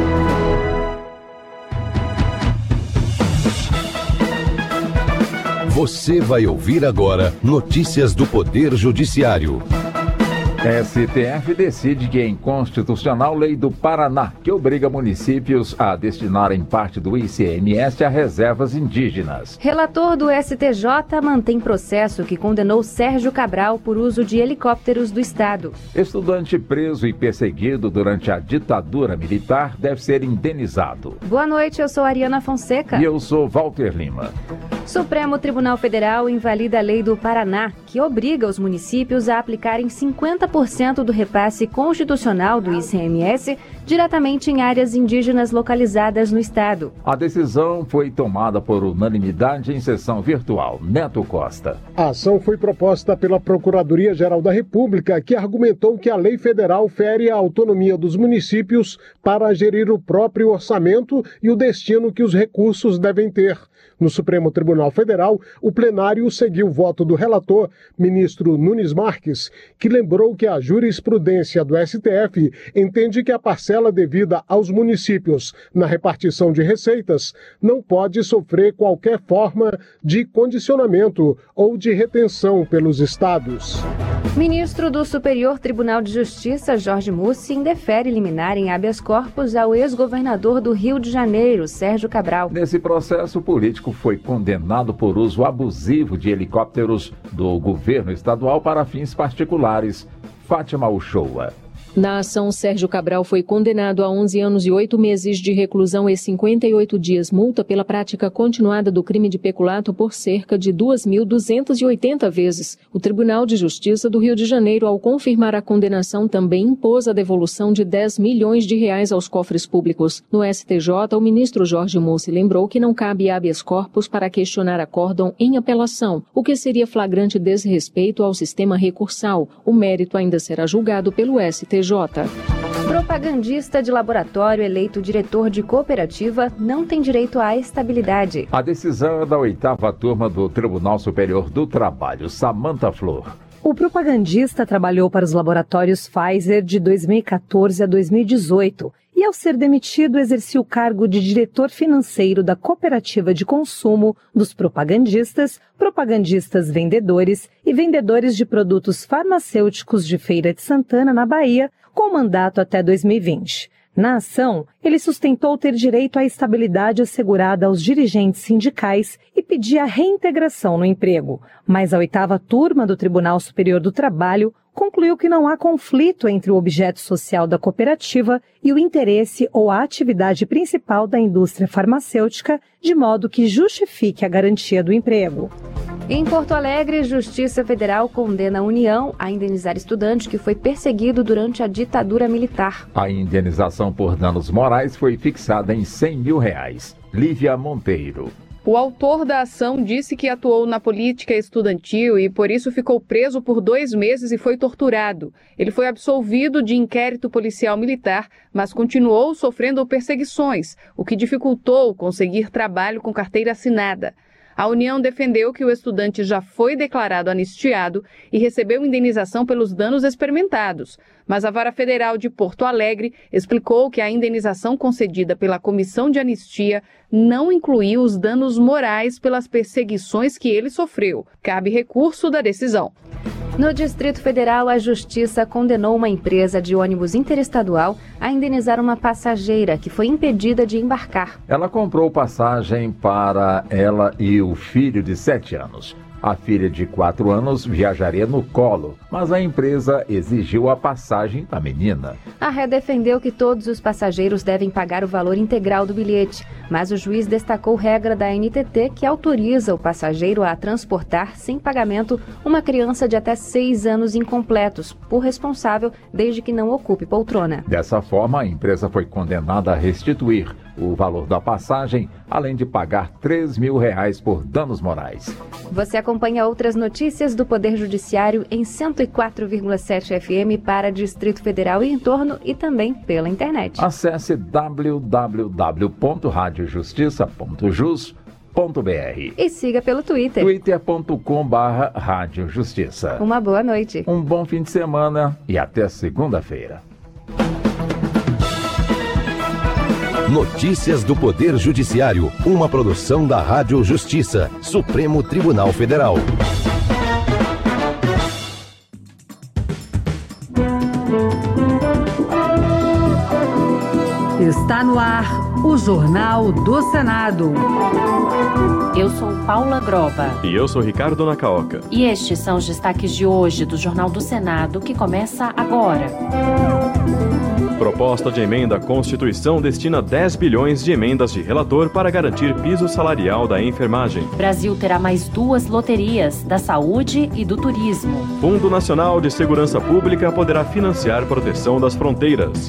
Você vai ouvir agora notícias do Poder Judiciário. S T F decide que é inconstitucional lei do Paraná, que obriga municípios a destinarem parte do I C M S a reservas indígenas. Relator do S T J mantém processo que condenou Sérgio Cabral por uso de helicópteros do Estado. Estudante preso e perseguido durante a ditadura militar deve ser indenizado. Boa noite, eu sou Ariana Fonseca. E eu sou Walter Lima. Supremo Tribunal Federal invalida a lei do Paraná, que obriga os municípios a aplicarem cinquenta por cento do repasse constitucional do I C M S diretamente em áreas indígenas localizadas no estado. A decisão foi tomada por unanimidade em sessão virtual. Neto Costa. A ação foi proposta pela Procuradoria-Geral da República, que argumentou que a lei federal fere a autonomia dos municípios para gerir o próprio orçamento e o destino que os recursos devem ter. No Supremo Tribunal Federal, o plenário seguiu o voto do relator, ministro Nunes Marques, que lembrou que a jurisprudência do S T F entende que a parcela devida aos municípios na repartição de receitas não pode sofrer qualquer forma de condicionamento ou de retenção pelos estados. Ministro do Superior Tribunal de Justiça, Jorge Mussi, indefere liminar em habeas corpus ao ex-governador do Rio de Janeiro, Sérgio Cabral. Nesse processo, o político foi condenado por uso abusivo de helicópteros do governo estadual para fins particulares. Fátima Uchoa. Na ação, Sérgio Cabral foi condenado a onze anos e oito meses de reclusão e cinquenta e oito dias multa pela prática continuada do crime de peculato por cerca de duas mil duzentas e oitenta vezes. O Tribunal de Justiça do Rio de Janeiro, ao confirmar a condenação, também impôs a devolução de dez milhões de reais aos cofres públicos. No S T J, o ministro Jorge Mussi lembrou que não cabe habeas corpus para questionar acórdão em apelação, o que seria flagrante desrespeito ao sistema recursal. O mérito ainda será julgado pelo S T J. Propagandista de laboratório eleito diretor de cooperativa não tem direito à estabilidade. A decisão é da oitava turma do Tribunal Superior do Trabalho. Samanta Flor. O propagandista trabalhou para os laboratórios Pfizer de dois mil e quatorze a dois mil e dezoito e, ao ser demitido, exercia o cargo de diretor financeiro da cooperativa de consumo dos propagandistas, propagandistas vendedores e vendedores de produtos farmacêuticos de Feira de Santana, na Bahia, com mandato até dois mil e vinte. Na ação, ele sustentou ter direito à estabilidade assegurada aos dirigentes sindicais e pedia a reintegração no emprego. Mas a oitava turma do Tribunal Superior do Trabalho concluiu que não há conflito entre o objeto social da cooperativa e o interesse ou a atividade principal da indústria farmacêutica, de modo que justifique a garantia do emprego. Em Porto Alegre, Justiça Federal condena a União a indenizar estudante que foi perseguido durante a ditadura militar. A indenização por danos morais foi fixada em cem mil reais. Lívia Monteiro. O autor da ação disse que atuou na política estudantil e, por isso, ficou preso por dois meses e foi torturado. Ele foi absolvido de inquérito policial militar, mas continuou sofrendo perseguições, o que dificultou conseguir trabalho com carteira assinada. A União defendeu que o estudante já foi declarado anistiado e recebeu indenização pelos danos experimentados. Mas a Vara Federal de Porto Alegre explicou que a indenização concedida pela Comissão de Anistia não incluiu os danos morais pelas perseguições que ele sofreu. Cabe recurso da decisão. No Distrito Federal, a Justiça condenou uma empresa de ônibus interestadual a indenizar uma passageira que foi impedida de embarcar. Ela comprou passagem para ela e o filho de sete anos. A filha de quatro anos viajaria no colo, mas a empresa exigiu a passagem da menina. A ré defendeu que todos os passageiros devem pagar o valor integral do bilhete, mas o juiz destacou regra da N T T que autoriza o passageiro a transportar sem pagamento uma criança de até seis anos incompletos, por responsável, desde que não ocupe poltrona. Dessa forma, a empresa foi condenada a restituir o valor da passagem, além de pagar três mil reais por danos morais. Você acompanha outras notícias do Poder Judiciário em cento e quatro vírgula sete F M para Distrito Federal e entorno e também pela internet. Acesse w w w ponto rádio justiça ponto jus ponto b r e siga pelo Twitter. twitter ponto com barra rádio justiça. Uma boa noite. Um bom fim de semana e até segunda-feira. Notícias do Poder Judiciário, uma produção da Rádio Justiça, Supremo Tribunal Federal. Está no ar o Jornal do Senado. Eu sou Paula Groba. E eu sou Ricardo Nacaoca. E estes são os destaques de hoje do Jornal do Senado, que começa agora. Proposta de emenda à Constituição destina dez bilhões de emendas de relator para garantir piso salarial da enfermagem. Brasil terá mais duas loterias, da saúde e do turismo. Fundo Nacional de Segurança Pública poderá financiar proteção das fronteiras.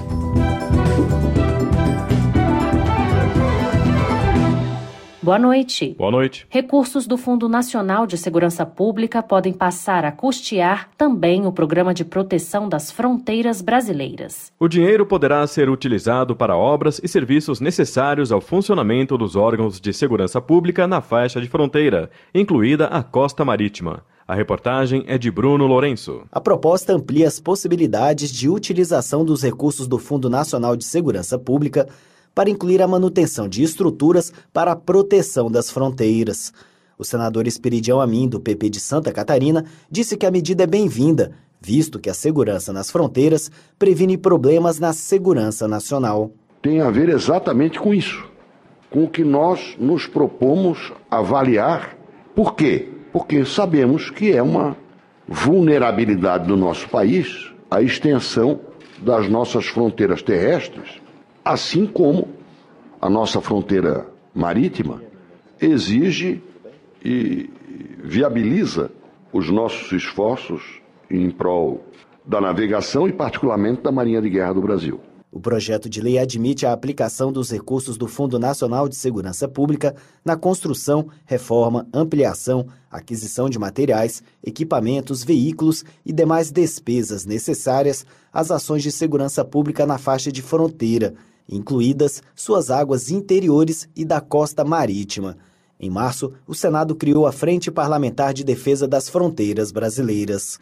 Boa noite. Boa noite. Recursos do Fundo Nacional de Segurança Pública podem passar a custear também o Programa de Proteção das Fronteiras Brasileiras. O dinheiro poderá ser utilizado para obras e serviços necessários ao funcionamento dos órgãos de segurança pública na faixa de fronteira, incluída a costa marítima. A reportagem é de Bruno Lourenço. A proposta amplia as possibilidades de utilização dos recursos do Fundo Nacional de Segurança Pública para incluir a manutenção de estruturas para a proteção das fronteiras. O senador Esperidião Amin, do P P de Santa Catarina, disse que a medida é bem-vinda, visto que a segurança nas fronteiras previne problemas na segurança nacional. Tem a ver exatamente com isso, com o que nós nos propomos avaliar. Por quê? Porque sabemos que é uma vulnerabilidade do nosso país a extensão das nossas fronteiras terrestres, assim como a nossa fronteira marítima exige e viabiliza os nossos esforços em prol da navegação e particularmente da Marinha de Guerra do Brasil. O projeto de lei admite a aplicação dos recursos do Fundo Nacional de Segurança Pública na construção, reforma, ampliação, aquisição de materiais, equipamentos, veículos e demais despesas necessárias às ações de segurança pública na faixa de fronteira, incluídas suas águas interiores e da costa marítima. Em março, o Senado criou a Frente Parlamentar de Defesa das Fronteiras Brasileiras.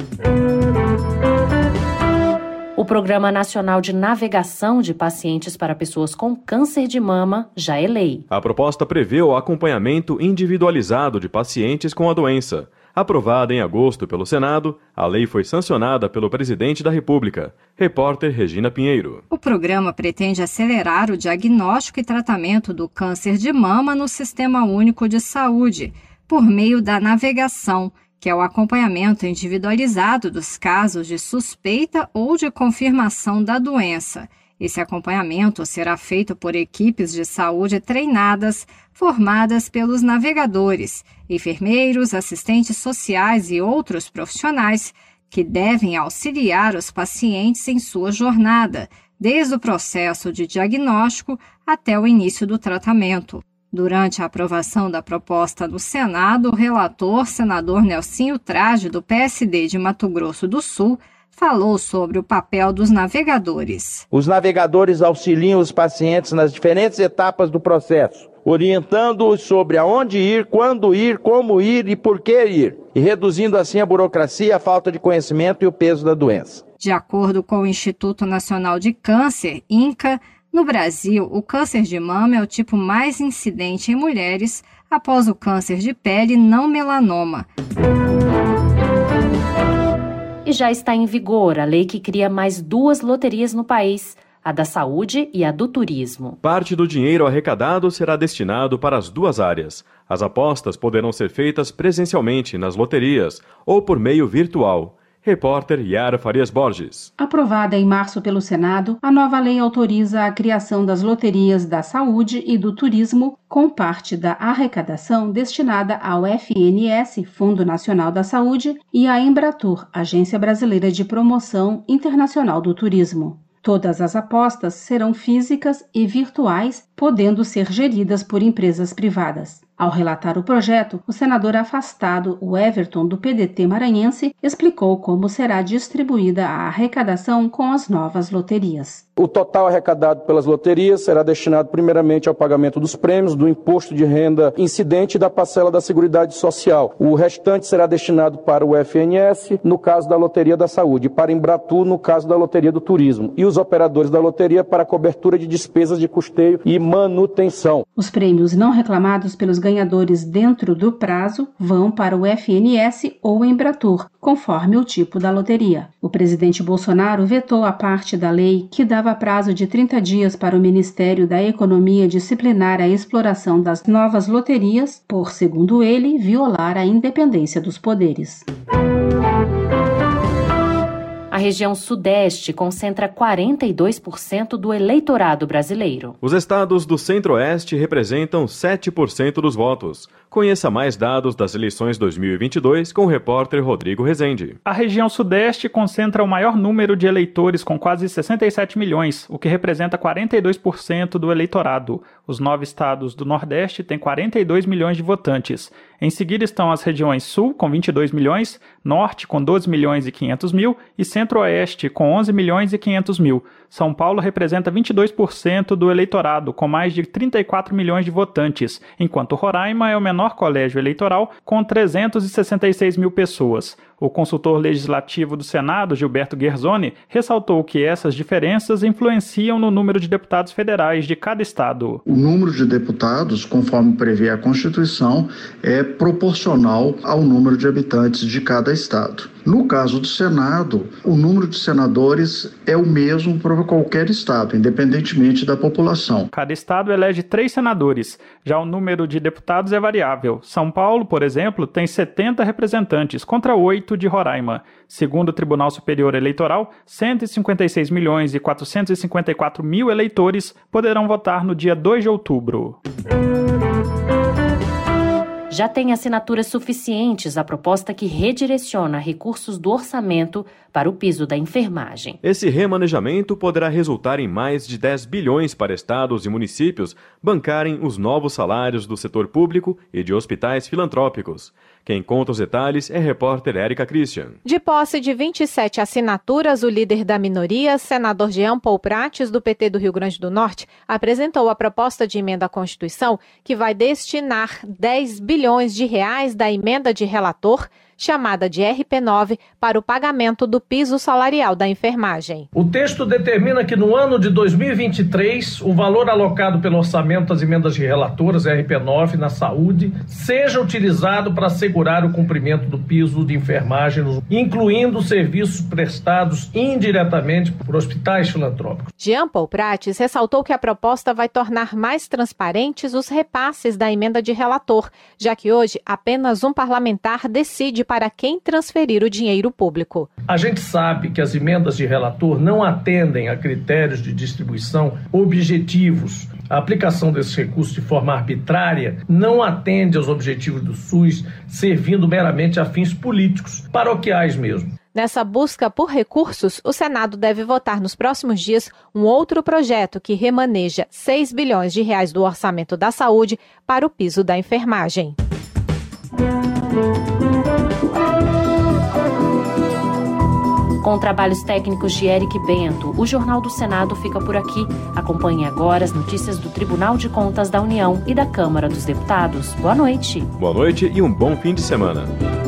O Programa Nacional de Navegação de Pacientes para Pessoas com Câncer de Mama já é lei. A proposta prevê o acompanhamento individualizado de pacientes com a doença. Aprovada em agosto pelo Senado, a lei foi sancionada pelo presidente da República. Repórter Regina Pinheiro. O programa pretende acelerar o diagnóstico e tratamento do câncer de mama no Sistema Único de Saúde, por meio da navegação, que é o acompanhamento individualizado dos casos de suspeita ou de confirmação da doença. Esse acompanhamento será feito por equipes de saúde treinadas, formadas pelos navegadores, enfermeiros, assistentes sociais e outros profissionais que devem auxiliar os pacientes em sua jornada, desde o processo de diagnóstico até o início do tratamento. Durante a aprovação da proposta no Senado, o relator, senador Nelsinho Trade, do P S D de Mato Grosso do Sul, falou sobre o papel dos navegadores. Os navegadores auxiliam os pacientes nas diferentes etapas do processo, orientando-os sobre aonde ir, quando ir, como ir e por que ir, e reduzindo assim a burocracia, a falta de conhecimento e o peso da doença. De acordo com o Instituto Nacional de Câncer, INCA, no Brasil, o câncer de mama é o tipo mais incidente em mulheres após o câncer de pele não melanoma. E já está em vigor a lei que cria mais duas loterias no país, a da saúde e a do turismo. Parte do dinheiro arrecadado será destinado para as duas áreas. As apostas poderão ser feitas presencialmente nas loterias ou por meio virtual. Repórter Yara Farias Borges. Aprovada em março pelo Senado, a nova lei autoriza a criação das loterias da saúde e do turismo, com parte da arrecadação destinada ao F N S, Fundo Nacional da Saúde, e à Embratur, Agência Brasileira de Promoção Internacional do Turismo. Todas as apostas serão físicas e virtuais podendo ser geridas por empresas privadas. Ao relatar o projeto, o senador afastado, o Everton, do P D T maranhense, explicou como será distribuída a arrecadação com as novas loterias. O total arrecadado pelas loterias será destinado primeiramente ao pagamento dos prêmios, do imposto de renda incidente e da parcela da Seguridade Social. O restante será destinado para o F N S, no caso da Loteria da Saúde, e para a Embratur, no caso da Loteria do Turismo, e os operadores da loteria para a cobertura de despesas de custeio e manutenção. Os prêmios não reclamados pelos ganhadores dentro do prazo vão para o F N S ou Embratur, conforme o tipo da loteria. O presidente Bolsonaro vetou a parte da lei que dava prazo de trinta dias para o Ministério da Economia disciplinar a exploração das novas loterias, por, segundo ele, violar a independência dos poderes. A região Sudeste concentra quarenta e dois por cento do eleitorado brasileiro. Os estados do Centro-Oeste representam sete por cento dos votos. Conheça mais dados das eleições dois mil e vinte e dois com o repórter Rodrigo Rezende. A região Sudeste concentra o maior número de eleitores, com quase sessenta e sete milhões, o que representa quarenta e dois por cento do eleitorado. Os nove estados do Nordeste têm quarenta e dois milhões de votantes. Em seguida estão as regiões Sul, com vinte e dois milhões, Norte, com doze milhões e quinhentos mil, e Centro-Oeste, com onze milhões e quinhentos mil. São Paulo representa vinte e dois por cento do eleitorado, com mais de trinta e quatro milhões de votantes, enquanto Roraima é o menor colégio eleitoral, com trezentos e sessenta e seis mil pessoas. O consultor legislativo do Senado, Gilberto Guerzoni, ressaltou que essas diferenças influenciam no número de deputados federais de cada estado. O número de deputados, conforme prevê a Constituição, é proporcional ao número de habitantes de cada estado. No caso do Senado, o número de senadores é o mesmo para qualquer estado, independentemente da população. Cada estado elege três senadores. Já o número de deputados é variável. São Paulo, por exemplo, tem setenta representantes, contra oito de Roraima. Segundo o Tribunal Superior Eleitoral, cento e cinquenta e seis milhões e quatrocentos e cinquenta e quatro mil eleitores poderão votar no dia dois de outubro. Já tem assinaturas suficientes a proposta que redireciona recursos do orçamento para o piso da enfermagem. Esse remanejamento poderá resultar em mais de dez bilhões para estados e municípios bancarem os novos salários do setor público e de hospitais filantrópicos. Quem conta os detalhes é a repórter Érica Christian. De posse de vinte e sete assinaturas, o líder da minoria, senador Jean Paul Prates, do P T do Rio Grande do Norte, apresentou a proposta de emenda à Constituição que vai destinar dez bilhões de reais da emenda de relator, chamada de R P nove, para o pagamento do piso salarial da enfermagem. O texto determina que no ano de dois mil e vinte e três, o valor alocado pelo orçamento das emendas de relatoras, R P nove, na saúde, seja utilizado para assegurar o cumprimento do piso de enfermagem, incluindo serviços prestados indiretamente por hospitais filantrópicos. Jean Paul Prates ressaltou que a proposta vai tornar mais transparentes os repasses da emenda de relator, já que hoje apenas um parlamentar decide para quem transferir o dinheiro público. A gente sabe que as emendas de relator não atendem a critérios de distribuição objetivos. A aplicação desses recursos de forma arbitrária não atende aos objetivos do SUS, servindo meramente a fins políticos, paroquiais mesmo. Nessa busca por recursos, o Senado deve votar nos próximos dias um outro projeto que remaneja seis bilhões de reais do orçamento da saúde para o piso da enfermagem. Com trabalhos técnicos de Eric Bento, o Jornal do Senado fica por aqui. Acompanhe agora as notícias do Tribunal de Contas da União e da Câmara dos Deputados. Boa noite. Boa noite e um bom fim de semana.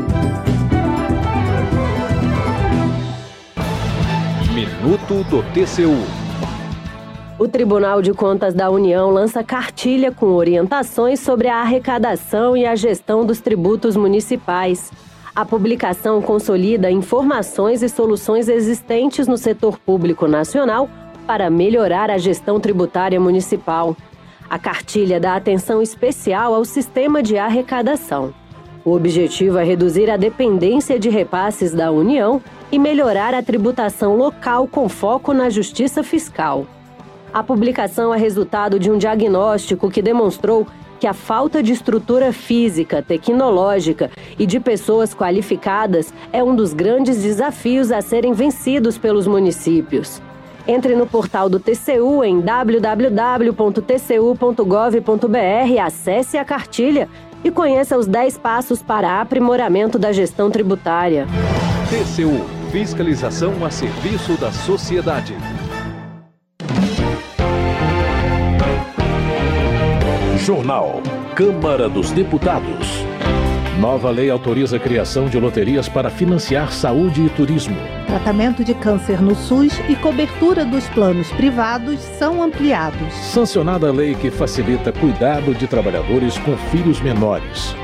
Minuto do T C U. O Tribunal de Contas da União lança cartilha com orientações sobre a arrecadação e a gestão dos tributos municipais. A publicação consolida informações e soluções existentes no setor público nacional para melhorar a gestão tributária municipal. A cartilha dá atenção especial ao sistema de arrecadação. O objetivo é reduzir a dependência de repasses da União e melhorar a tributação local com foco na justiça fiscal. A publicação é resultado de um diagnóstico que demonstrou que a falta de estrutura física, tecnológica e de pessoas qualificadas é um dos grandes desafios a serem vencidos pelos municípios. Entre no portal do T C U em w w w ponto t c u ponto gov ponto b r, acesse a cartilha e conheça os dez passos para aprimoramento da gestão tributária. T C U, fiscalização a serviço da sociedade. Jornal Câmara dos Deputados. Nova lei autoriza a criação de loterias para financiar saúde e turismo. Tratamento de câncer no SUS e cobertura dos planos privados são ampliados. Sancionada a lei que facilita cuidado de trabalhadores com filhos menores.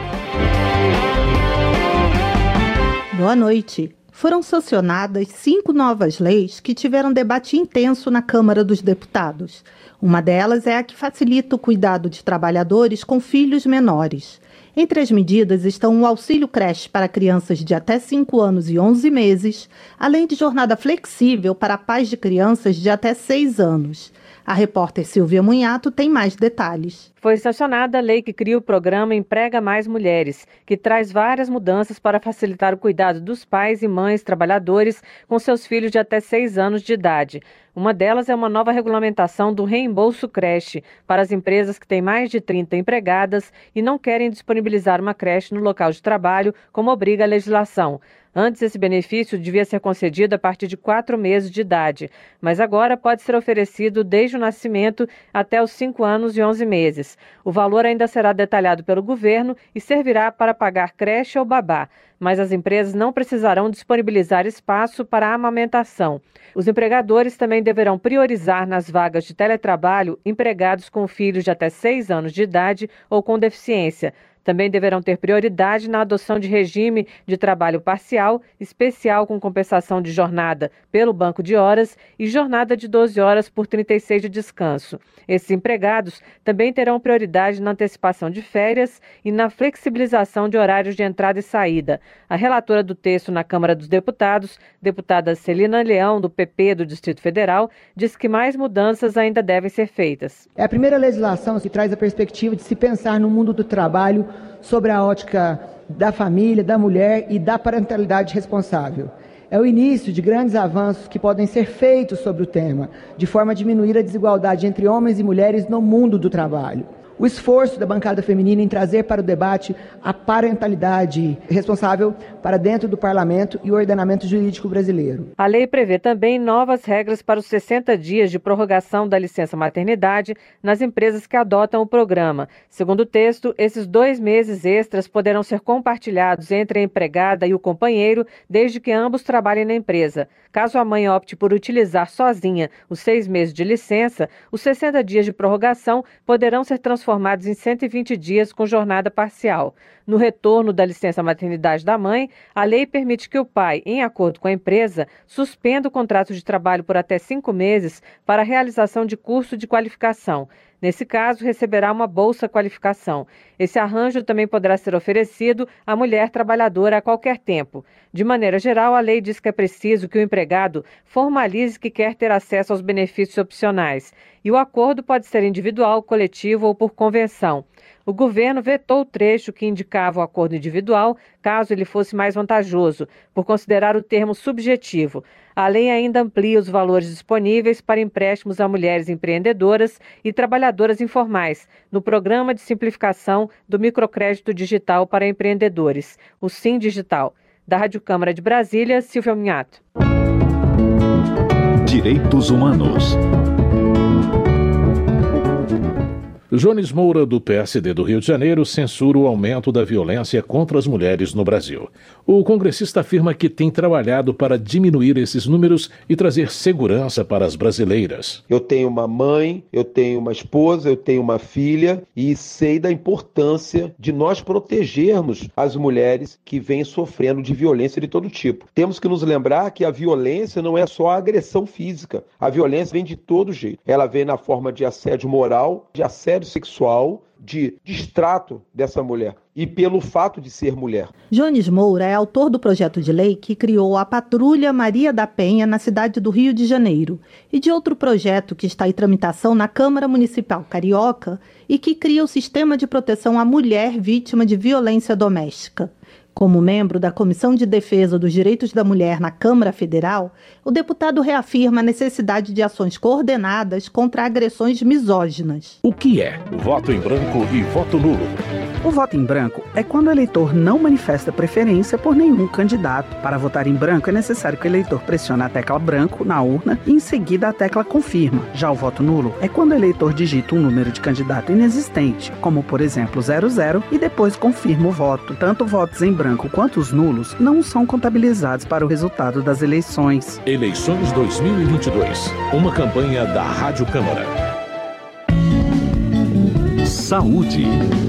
Boa noite. Foram sancionadas cinco novas leis que tiveram debate intenso na Câmara dos Deputados. Uma delas é a que facilita o cuidado de trabalhadores com filhos menores. Entre as medidas estão o auxílio creche para crianças de até cinco anos e onze meses, além de jornada flexível para pais de crianças de até seis anos. A repórter Silvia Munhato tem mais detalhes. Foi sancionada a lei que cria o programa Emprega Mais Mulheres, que traz várias mudanças para facilitar o cuidado dos pais e mães trabalhadores com seus filhos de até seis anos de idade. Uma delas é uma nova regulamentação do reembolso creche para as empresas que têm mais de trinta empregadas e não querem disponibilizar uma creche no local de trabalho, como obriga a legislação. Antes, esse benefício devia ser concedido a partir de quatro meses de idade, mas agora pode ser oferecido desde o nascimento até os cinco anos e onze meses. O valor ainda será detalhado pelo governo e servirá para pagar creche ou babá, mas as empresas não precisarão disponibilizar espaço para a amamentação. Os empregadores também deverão priorizar nas vagas de teletrabalho empregados com filhos de até seis anos de idade ou com deficiência. Também deverão ter prioridade na adoção de regime de trabalho parcial, especial com compensação de jornada pelo banco de horas e jornada de doze horas por trinta e seis de descanso. Esses empregados também terão prioridade na antecipação de férias e na flexibilização de horários de entrada e saída. A relatora do texto na Câmara dos Deputados, deputada Celina Leão, do P P do Distrito Federal, diz que mais mudanças ainda devem ser feitas. É a primeira legislação que traz a perspectiva de se pensar no mundo do trabalho sobre a ótica da família, da mulher e da parentalidade responsável. É o início de grandes avanços que podem ser feitos sobre o tema, de forma a diminuir a desigualdade entre homens e mulheres no mundo do trabalho. O esforço da bancada feminina em trazer para o debate a parentalidade responsável para dentro do parlamento e o ordenamento jurídico brasileiro. A lei prevê também novas regras para os sessenta dias de prorrogação da licença maternidade nas empresas que adotam o programa. Segundo o texto, esses dois meses extras poderão ser compartilhados entre a empregada e o companheiro, desde que ambos trabalhem na empresa. Caso a mãe opte por utilizar sozinha os seis meses de licença, os sessenta dias de prorrogação poderão ser transformados em cento e vinte dias com jornada parcial. No retorno da licença maternidade da mãe, a lei permite que o pai, em acordo com a empresa, suspenda o contrato de trabalho por até cinco meses para a realização de curso de qualificação. Nesse caso, receberá uma bolsa qualificação. Esse arranjo também poderá ser oferecido à mulher trabalhadora a qualquer tempo. De maneira geral, a lei diz que é preciso que o empregado formalize que quer ter acesso aos benefícios opcionais. E o acordo pode ser individual, coletivo ou por convenção. O governo vetou o trecho que indicava o acordo individual, caso ele fosse mais vantajoso, por considerar o termo subjetivo. A lei ainda amplia os valores disponíveis para empréstimos a mulheres empreendedoras e trabalhadoras informais, no Programa de Simplificação do Microcrédito Digital para Empreendedores, o Sim Digital. Da Rádio Câmara de Brasília, Silvia Munhato. Direitos Humanos. Jones Moura, do P S D do Rio de Janeiro, censura o aumento da violência contra as mulheres no Brasil. O congressista afirma que tem trabalhado para diminuir esses números e trazer segurança para as brasileiras. Eu tenho uma mãe, eu tenho uma esposa, eu tenho uma filha e sei da importância de nós protegermos as mulheres que vêm sofrendo de violência de todo tipo. Temos que nos lembrar que a violência não é só a agressão física. A violência vem de todo jeito. Ela vem na forma de assédio moral, de assédio sexual, de distrato dessa mulher e pelo fato de ser mulher. Jones Moura é autor do projeto de lei que criou a Patrulha Maria da Penha na cidade do Rio de Janeiro e de outro projeto que está em tramitação na Câmara Municipal Carioca e que cria o Sistema de Proteção à Mulher Vítima de Violência Doméstica. Como membro da Comissão de Defesa dos Direitos da Mulher na Câmara Federal, o deputado reafirma a necessidade de ações coordenadas contra agressões misóginas. O que é voto em branco e voto nulo? O voto em branco é quando o eleitor não manifesta preferência por nenhum candidato. Para votar em branco é necessário que o eleitor pressione a tecla branco na urna e em seguida a tecla confirma. Já o voto nulo é quando o eleitor digita um número de candidato inexistente, como por exemplo zero zero, e depois confirma o voto. Tanto votos em branco quanto os nulos não são contabilizados para o resultado das eleições. Eleições dois mil e vinte e dois, uma campanha da Rádio Câmara. Saúde.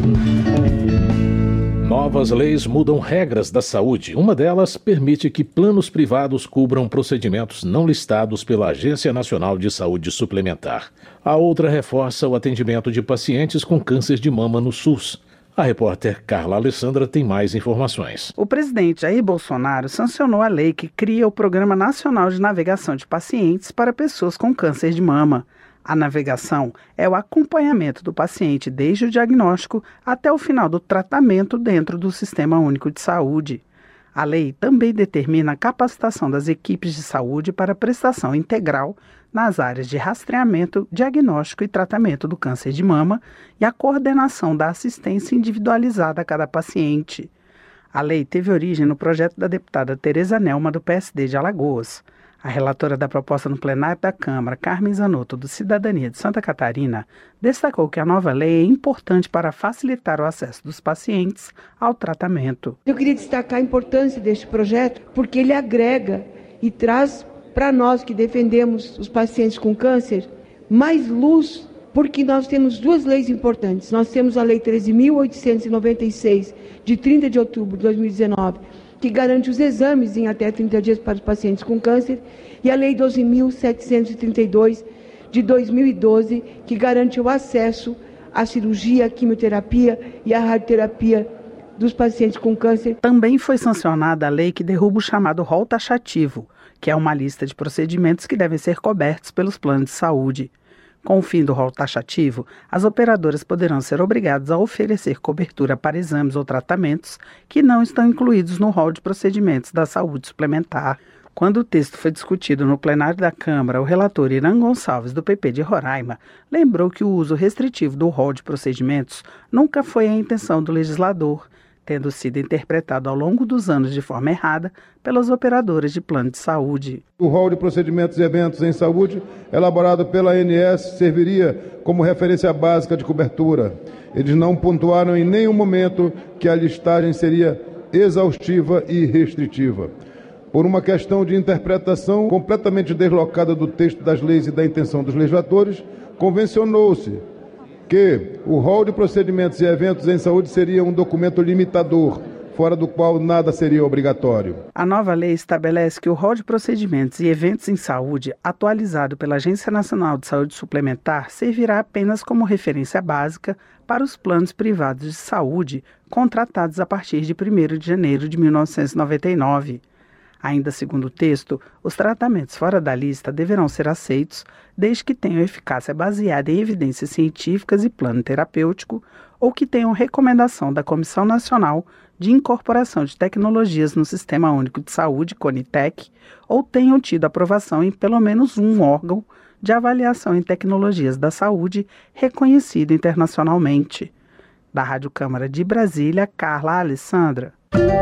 Novas leis mudam regras da saúde. Uma delas permite que planos privados cubram procedimentos não listados pela Agência Nacional de Saúde Suplementar. A outra reforça o atendimento de pacientes com câncer de mama no SUS. A repórter Carla Alessandra tem mais informações. O presidente Jair Bolsonaro sancionou a lei que cria o Programa Nacional de Navegação de Pacientes para pessoas com câncer de mama. A navegação é o acompanhamento do paciente desde o diagnóstico até o final do tratamento dentro do Sistema Único de Saúde. A lei também determina a capacitação das equipes de saúde para prestação integral nas áreas de rastreamento, diagnóstico e tratamento do câncer de mama e a coordenação da assistência individualizada a cada paciente. A lei teve origem no projeto da deputada Tereza Nelma, do P S D de Alagoas. A relatora da proposta no plenário da Câmara, Carmen Zanotto, do Cidadania de Santa Catarina, destacou que a nova lei é importante para facilitar o acesso dos pacientes ao tratamento. Eu queria destacar a importância deste projeto porque ele agrega e traz para nós que defendemos os pacientes com câncer mais luz, porque nós temos duas leis importantes. Nós temos a Lei treze mil oitocentos e noventa e seis, de trinta de outubro de dois mil e dezenove, que garante os exames em até trinta dias para os pacientes com câncer, e a Lei doze mil setecentos e trinta e dois, de dois mil e doze, que garante o acesso à cirurgia, à quimioterapia e à radioterapia dos pacientes com câncer. Também foi sancionada a lei que derruba o chamado rol taxativo, que é uma lista de procedimentos que devem ser cobertos pelos planos de saúde. Com o fim do rol taxativo, as operadoras poderão ser obrigadas a oferecer cobertura para exames ou tratamentos que não estão incluídos no rol de procedimentos da saúde suplementar. Quando o texto foi discutido no plenário da Câmara, o relator Irã Gonçalves, do P P de Roraima, lembrou que o uso restritivo do rol de procedimentos nunca foi a intenção do legislador, tendo sido interpretado ao longo dos anos de forma errada pelas operadoras de plano de saúde. O rol de procedimentos e eventos em saúde, elaborado pela A N S, serviria como referência básica de cobertura. Eles não pontuaram em nenhum momento que a listagem seria exaustiva e restritiva. Por uma questão de interpretação completamente deslocada do texto das leis e da intenção dos legisladores, convencionou-se que o rol de procedimentos e eventos em saúde seria um documento limitador, fora do qual nada seria obrigatório. A nova lei estabelece que o rol de procedimentos e eventos em saúde, atualizado pela Agência Nacional de Saúde Suplementar, servirá apenas como referência básica para os planos privados de saúde contratados a partir de primeiro de janeiro de mil novecentos e noventa e nove. Ainda segundo o texto, os tratamentos fora da lista deverão ser aceitos desde que tenham eficácia baseada em evidências científicas e plano terapêutico ou que tenham recomendação da Comissão Nacional de Incorporação de Tecnologias no Sistema Único de Saúde, CONITEC, ou tenham tido aprovação em pelo menos um órgão de avaliação em tecnologias da saúde reconhecido internacionalmente. Da Rádio Câmara de Brasília, Carla Alessandra.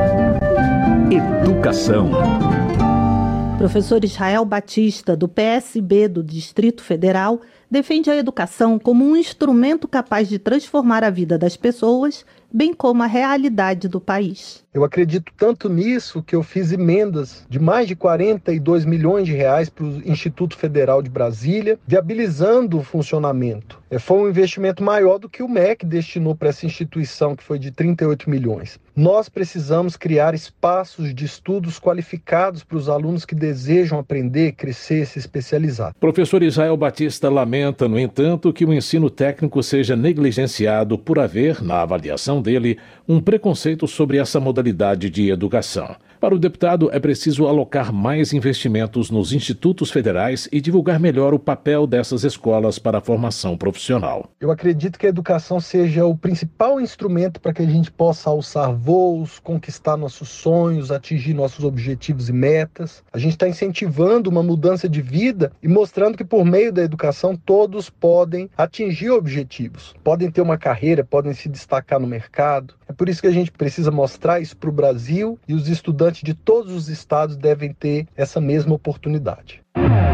Educação. Professor Israel Batista, do P S B do Distrito Federal, defende a educação como um instrumento capaz de transformar a vida das pessoas, bem como a realidade do país. Eu acredito tanto nisso que eu fiz emendas de mais de quarenta e dois milhões de reais para o Instituto Federal de Brasília, viabilizando o funcionamento. Foi um investimento maior do que o M E C destinou para essa instituição, que foi de trinta e oito milhões. Nós precisamos criar espaços de estudos qualificados para os alunos que desejam aprender, crescer, se especializar. Professor Israel Batista lamenta lamenta, no entanto, que o ensino técnico seja negligenciado por haver, na avaliação dele, um preconceito sobre essa modalidade de educação. Para o deputado, é preciso alocar mais investimentos nos institutos federais e divulgar melhor o papel dessas escolas para a formação profissional. Eu acredito que a educação seja o principal instrumento para que a gente possa alçar voos, conquistar nossos sonhos, atingir nossos objetivos e metas. A gente está incentivando uma mudança de vida e mostrando que por meio da educação todos podem atingir objetivos, podem ter uma carreira, podem se destacar no mercado. É por isso que a gente precisa mostrar isso para o Brasil e os estudantes de todos os estados devem ter essa mesma oportunidade.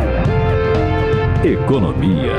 Economia.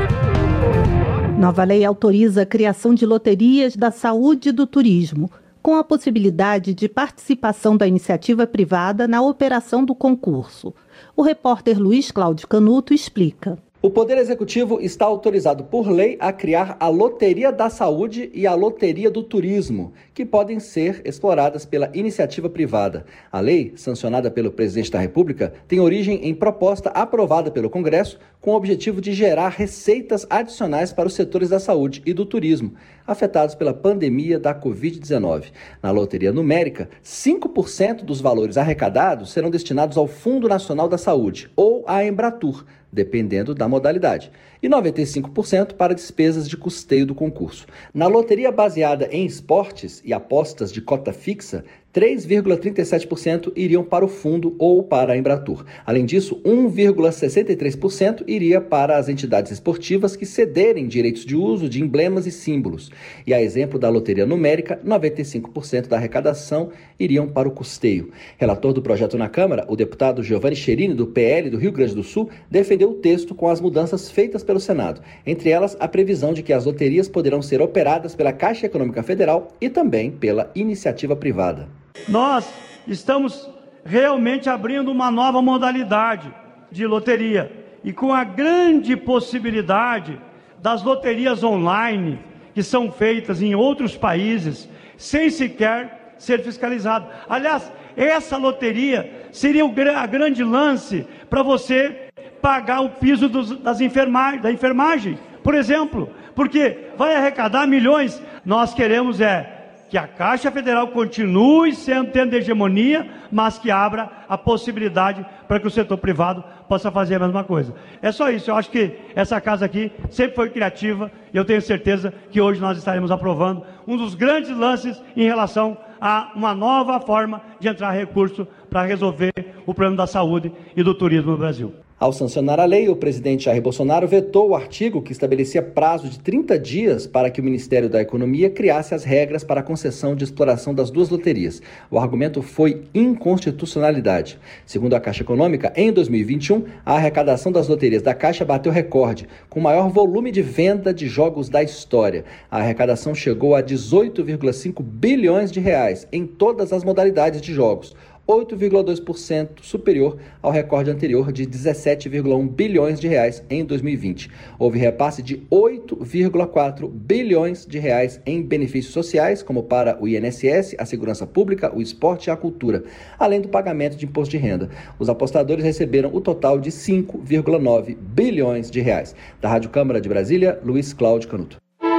Nova lei autoriza a criação de loterias da saúde e do turismo, com a possibilidade de participação da iniciativa privada na operação do concurso. O repórter Luiz Cláudio Canuto explica. O Poder Executivo está autorizado por lei a criar a Loteria da Saúde e a Loteria do Turismo, que podem ser exploradas pela iniciativa privada. A lei, sancionada pelo Presidente da República, tem origem em proposta aprovada pelo Congresso com o objetivo de gerar receitas adicionais para os setores da saúde e do turismo, afetados pela pandemia da covid dezenove. Na loteria numérica, cinco por cento dos valores arrecadados serão destinados ao Fundo Nacional da Saúde ou à Embratur, dependendo da modalidade, e noventa e cinco por cento para despesas de custeio do concurso. Na loteria baseada em esportes e apostas de cota fixa, três vírgula trinta e sete por cento iriam para o fundo ou para a Embratur. Além disso, um vírgula sessenta e três por cento iria para as entidades esportivas que cederem direitos de uso de emblemas e símbolos. E a exemplo da loteria numérica, noventa e cinco por cento da arrecadação iriam para o custeio. Relator do projeto na Câmara, o deputado Giovanni Cherini, do P L do Rio Grande do Sul, defendeu o texto com as mudanças feitas pelo Senado, entre elas a previsão de que as loterias poderão ser operadas pela Caixa Econômica Federal e também pela iniciativa privada. Nós estamos realmente abrindo uma nova modalidade de loteria e com a grande possibilidade das loterias online que são feitas em outros países sem sequer ser fiscalizado. Aliás, essa loteria seria o a grande lance para você pagar o piso dos, das enfermagem, da enfermagem, por exemplo, porque vai arrecadar milhões. Nós queremos é que a Caixa Federal continue sendo, tendo hegemonia, mas que abra a possibilidade para que o setor privado possa fazer a mesma coisa. É só isso. Eu acho que essa casa aqui sempre foi criativa e eu tenho certeza que hoje nós estaremos aprovando um dos grandes lances em relação a uma nova forma de entrar recurso para resolver o problema da saúde e do turismo no Brasil. Ao sancionar a lei, o presidente Jair Bolsonaro vetou o artigo que estabelecia prazo de trinta dias para que o Ministério da Economia criasse as regras para a concessão de exploração das duas loterias. O argumento foi inconstitucionalidade. Segundo a Caixa Econômica, em dois mil e vinte e um, a arrecadação das loterias da Caixa bateu recorde, com o maior volume de venda de jogos da história. A arrecadação chegou a dezoito vírgula cinco bilhões de reais em todas as modalidades de jogos, oito vírgula dois por cento superior ao recorde anterior de dezessete vírgula um bilhões de reais em dois mil e vinte. Houve repasse de oito vírgula quatro bilhões de reais em benefícios sociais, como para o I N S S, a segurança pública, o esporte e a cultura, além do pagamento de imposto de renda. Os apostadores receberam o total de cinco vírgula nove bilhões de reais. Da Rádio Câmara de Brasília, Luiz Cláudio Canuto.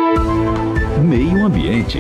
Meio Ambiente.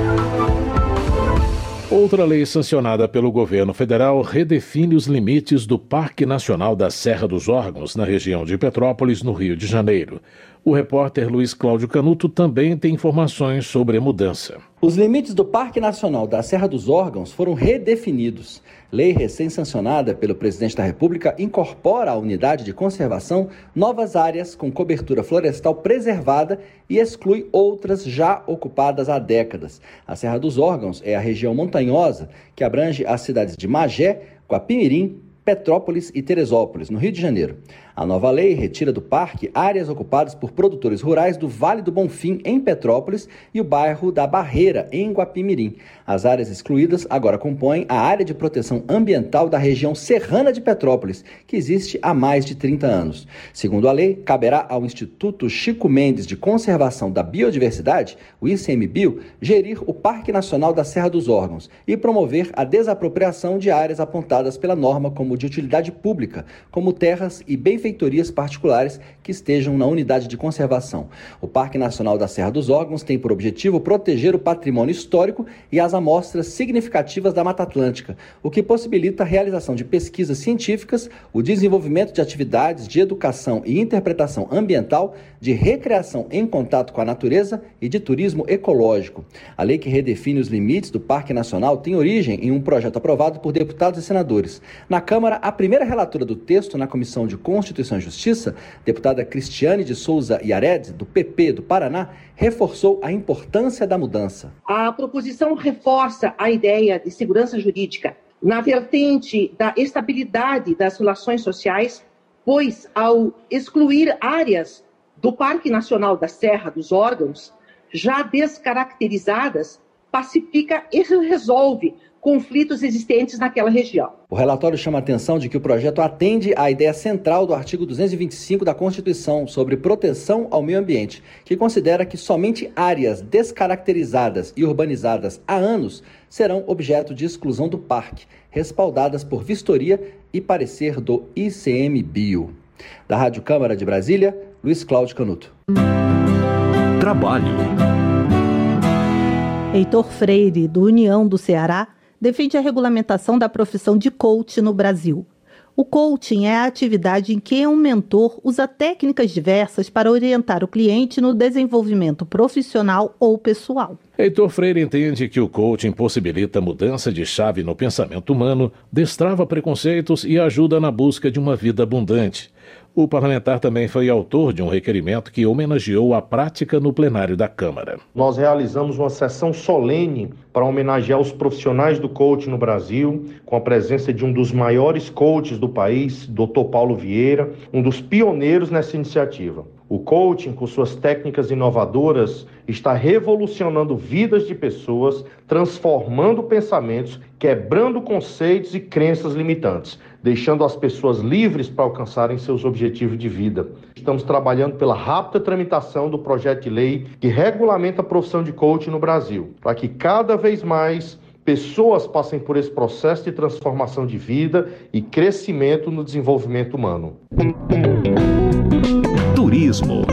Outra lei sancionada pelo governo federal redefine os limites do Parque Nacional da Serra dos Órgãos, na região de Petrópolis, no Rio de Janeiro. O repórter Luiz Cláudio Canuto também tem informações sobre a mudança. Os limites do Parque Nacional da Serra dos Órgãos foram redefinidos. Lei recém-sancionada pelo presidente da República incorpora à unidade de conservação novas áreas com cobertura florestal preservada e exclui outras já ocupadas há décadas. A Serra dos Órgãos é a região montanhosa que abrange as cidades de Magé, Guapimirim, Petrópolis e Teresópolis, no Rio de Janeiro. A nova lei retira do parque áreas ocupadas por produtores rurais do Vale do Bonfim, em Petrópolis, e o bairro da Barreira, em Guapimirim. As áreas excluídas agora compõem a área de proteção ambiental da região serrana de Petrópolis, que existe há mais de trinta anos. Segundo a lei, caberá ao Instituto Chico Mendes de Conservação da Biodiversidade, o I C M B I O, gerir o Parque Nacional da Serra dos Órgãos e promover a desapropriação de áreas apontadas pela norma como de utilidade pública, como terras e benfeitorias benfeitorias particulares que estejam na unidade de conservação. O Parque Nacional da Serra dos Órgãos tem por objetivo proteger o patrimônio histórico e as amostras significativas da Mata Atlântica, o que possibilita a realização de pesquisas científicas, o desenvolvimento de atividades de educação e interpretação ambiental, de recreação em contato com a natureza e de turismo ecológico. A lei que redefine os limites do Parque Nacional tem origem em um projeto aprovado por deputados e senadores. Na Câmara, a primeira relatora do texto na Comissão de Constituição e Justiça, deputada Cristiane de Souza Yared, do P P do Paraná, reforçou a importância da mudança. A proposição reforça a ideia de segurança jurídica na vertente da estabilidade das relações sociais, pois, ao excluir áreas do Parque Nacional da Serra dos Órgãos, já descaracterizadas, pacifica e resolve conflitos existentes naquela região. O relatório chama a atenção de que o projeto atende à ideia central do artigo duzentos e vinte e cinco da Constituição sobre proteção ao meio ambiente, que considera que somente áreas descaracterizadas e urbanizadas há anos serão objeto de exclusão do parque, respaldadas por vistoria e parecer do I C M Bio. Da Rádio Câmara de Brasília, Luiz Cláudio Canuto. Trabalho. Heitor Freire, do União do Ceará, defende a regulamentação da profissão de coach no Brasil. O coaching é a atividade em que um mentor usa técnicas diversas para orientar o cliente no desenvolvimento profissional ou pessoal. Heitor Freire entende que o coaching possibilita mudança de chave no pensamento humano, destrava preconceitos e ajuda na busca de uma vida abundante. O parlamentar também foi autor de um requerimento que homenageou a prática no plenário da Câmara. Nós realizamos uma sessão solene para homenagear os profissionais do coaching no Brasil, com a presença de um dos maiores coaches do país, doutor Paulo Vieira, um dos pioneiros nessa iniciativa. O coaching, com suas técnicas inovadoras, está revolucionando vidas de pessoas, transformando pensamentos, quebrando conceitos e crenças limitantes, deixando as pessoas livres para alcançarem seus objetivos de vida. Estamos trabalhando pela rápida tramitação do projeto de lei que regulamenta a profissão de coaching no Brasil, para que cada vez mais pessoas passem por esse processo de transformação de vida e crescimento no desenvolvimento humano. Turismo.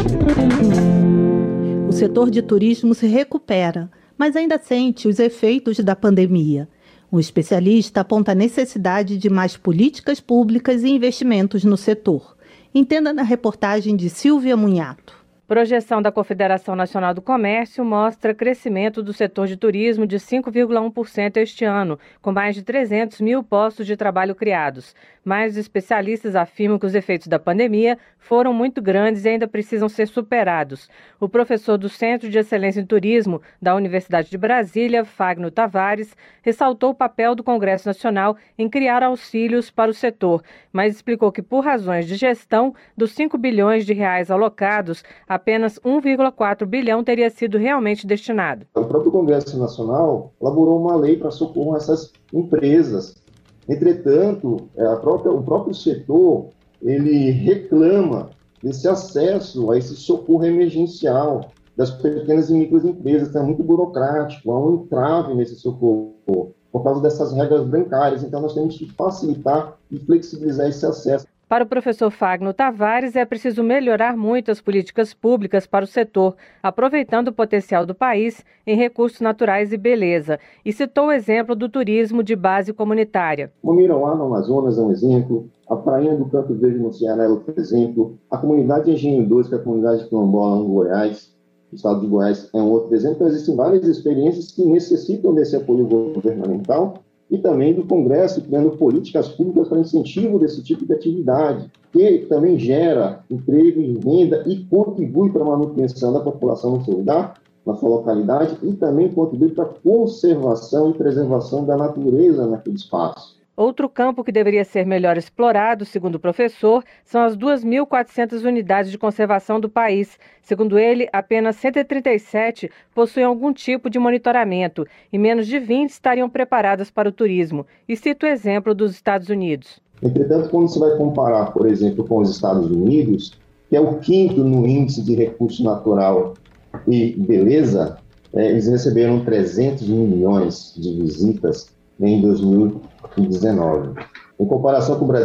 O setor de turismo se recupera, mas ainda sente os efeitos da pandemia. Um especialista aponta a necessidade de mais políticas públicas e investimentos no setor. Entenda na reportagem de Silvia Munhato. Projeção da Confederação Nacional do Comércio mostra crescimento do setor de turismo de cinco vírgula um por cento este ano, com mais de trezentos mil postos de trabalho criados. Mas os especialistas afirmam que os efeitos da pandemia foram muito grandes e ainda precisam ser superados. O professor do Centro de Excelência em Turismo da Universidade de Brasília, Fagno Tavares, ressaltou o papel do Congresso Nacional em criar auxílios para o setor, mas explicou que, por razões de gestão, dos cinco bilhões de reais alocados, apenas um vírgula quatro bilhão teria sido realmente destinado. O próprio Congresso Nacional elaborou uma lei para socorrer essas empresas. Entretanto, a própria, o próprio setor ele reclama desse acesso a esse socorro emergencial das pequenas e microempresas, que é muito burocrático, há um entrave nesse socorro por causa dessas regras bancárias. Então, nós temos que facilitar e flexibilizar esse acesso. Para o professor Fagno Tavares, é preciso melhorar muito as políticas públicas para o setor, aproveitando o potencial do país em recursos naturais e beleza, e citou o exemplo do turismo de base comunitária. O Mirauá, no Amazonas, é um exemplo, a Prainha do Canto Verde, no Ceará, é outro exemplo, a comunidade Engenho dois, que é a comunidade quilombola no Goiás, no estado de Goiás, é um outro exemplo. Então, existem várias experiências que necessitam desse apoio governamental e também do Congresso, criando políticas públicas para incentivo desse tipo de atividade, que também gera emprego e renda e contribui para a manutenção da população no seu lugar, na sua localidade, e também contribui para a conservação e preservação da natureza naquele espaço. Outro campo que deveria ser melhor explorado, segundo o professor, são as duas mil e quatrocentas unidades de conservação do país. Segundo ele, apenas cento e trinta e sete possuem algum tipo de monitoramento e menos de vinte estariam preparadas para o turismo. E cita o exemplo dos Estados Unidos. Entretanto, quando você vai comparar, por exemplo, com os Estados Unidos, que é o quinto no índice de recurso natural e beleza, é, eles receberam trezentos milhões de visitas em dois mil e dezenove. Em comparação com o Brasil, só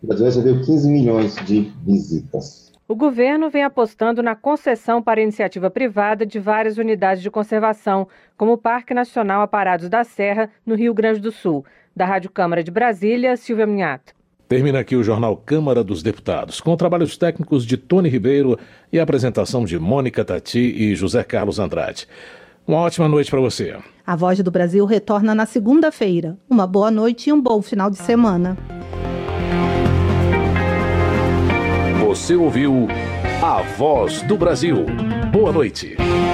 O Brasil recebeu quinze milhões de visitas. O governo vem apostando na concessão para iniciativa privada de várias unidades de conservação, como o Parque Nacional Aparados da Serra, no Rio Grande do Sul. Da Rádio Câmara de Brasília, Silvia Minhato. Termina aqui o Jornal Câmara dos Deputados, com trabalhos técnicos de Tony Ribeiro e a apresentação de Mônica Tati e José Carlos Andrade. Uma ótima noite para você. A Voz do Brasil retorna na segunda-feira. Uma boa noite e um bom final de semana. Você ouviu A Voz do Brasil. Boa noite.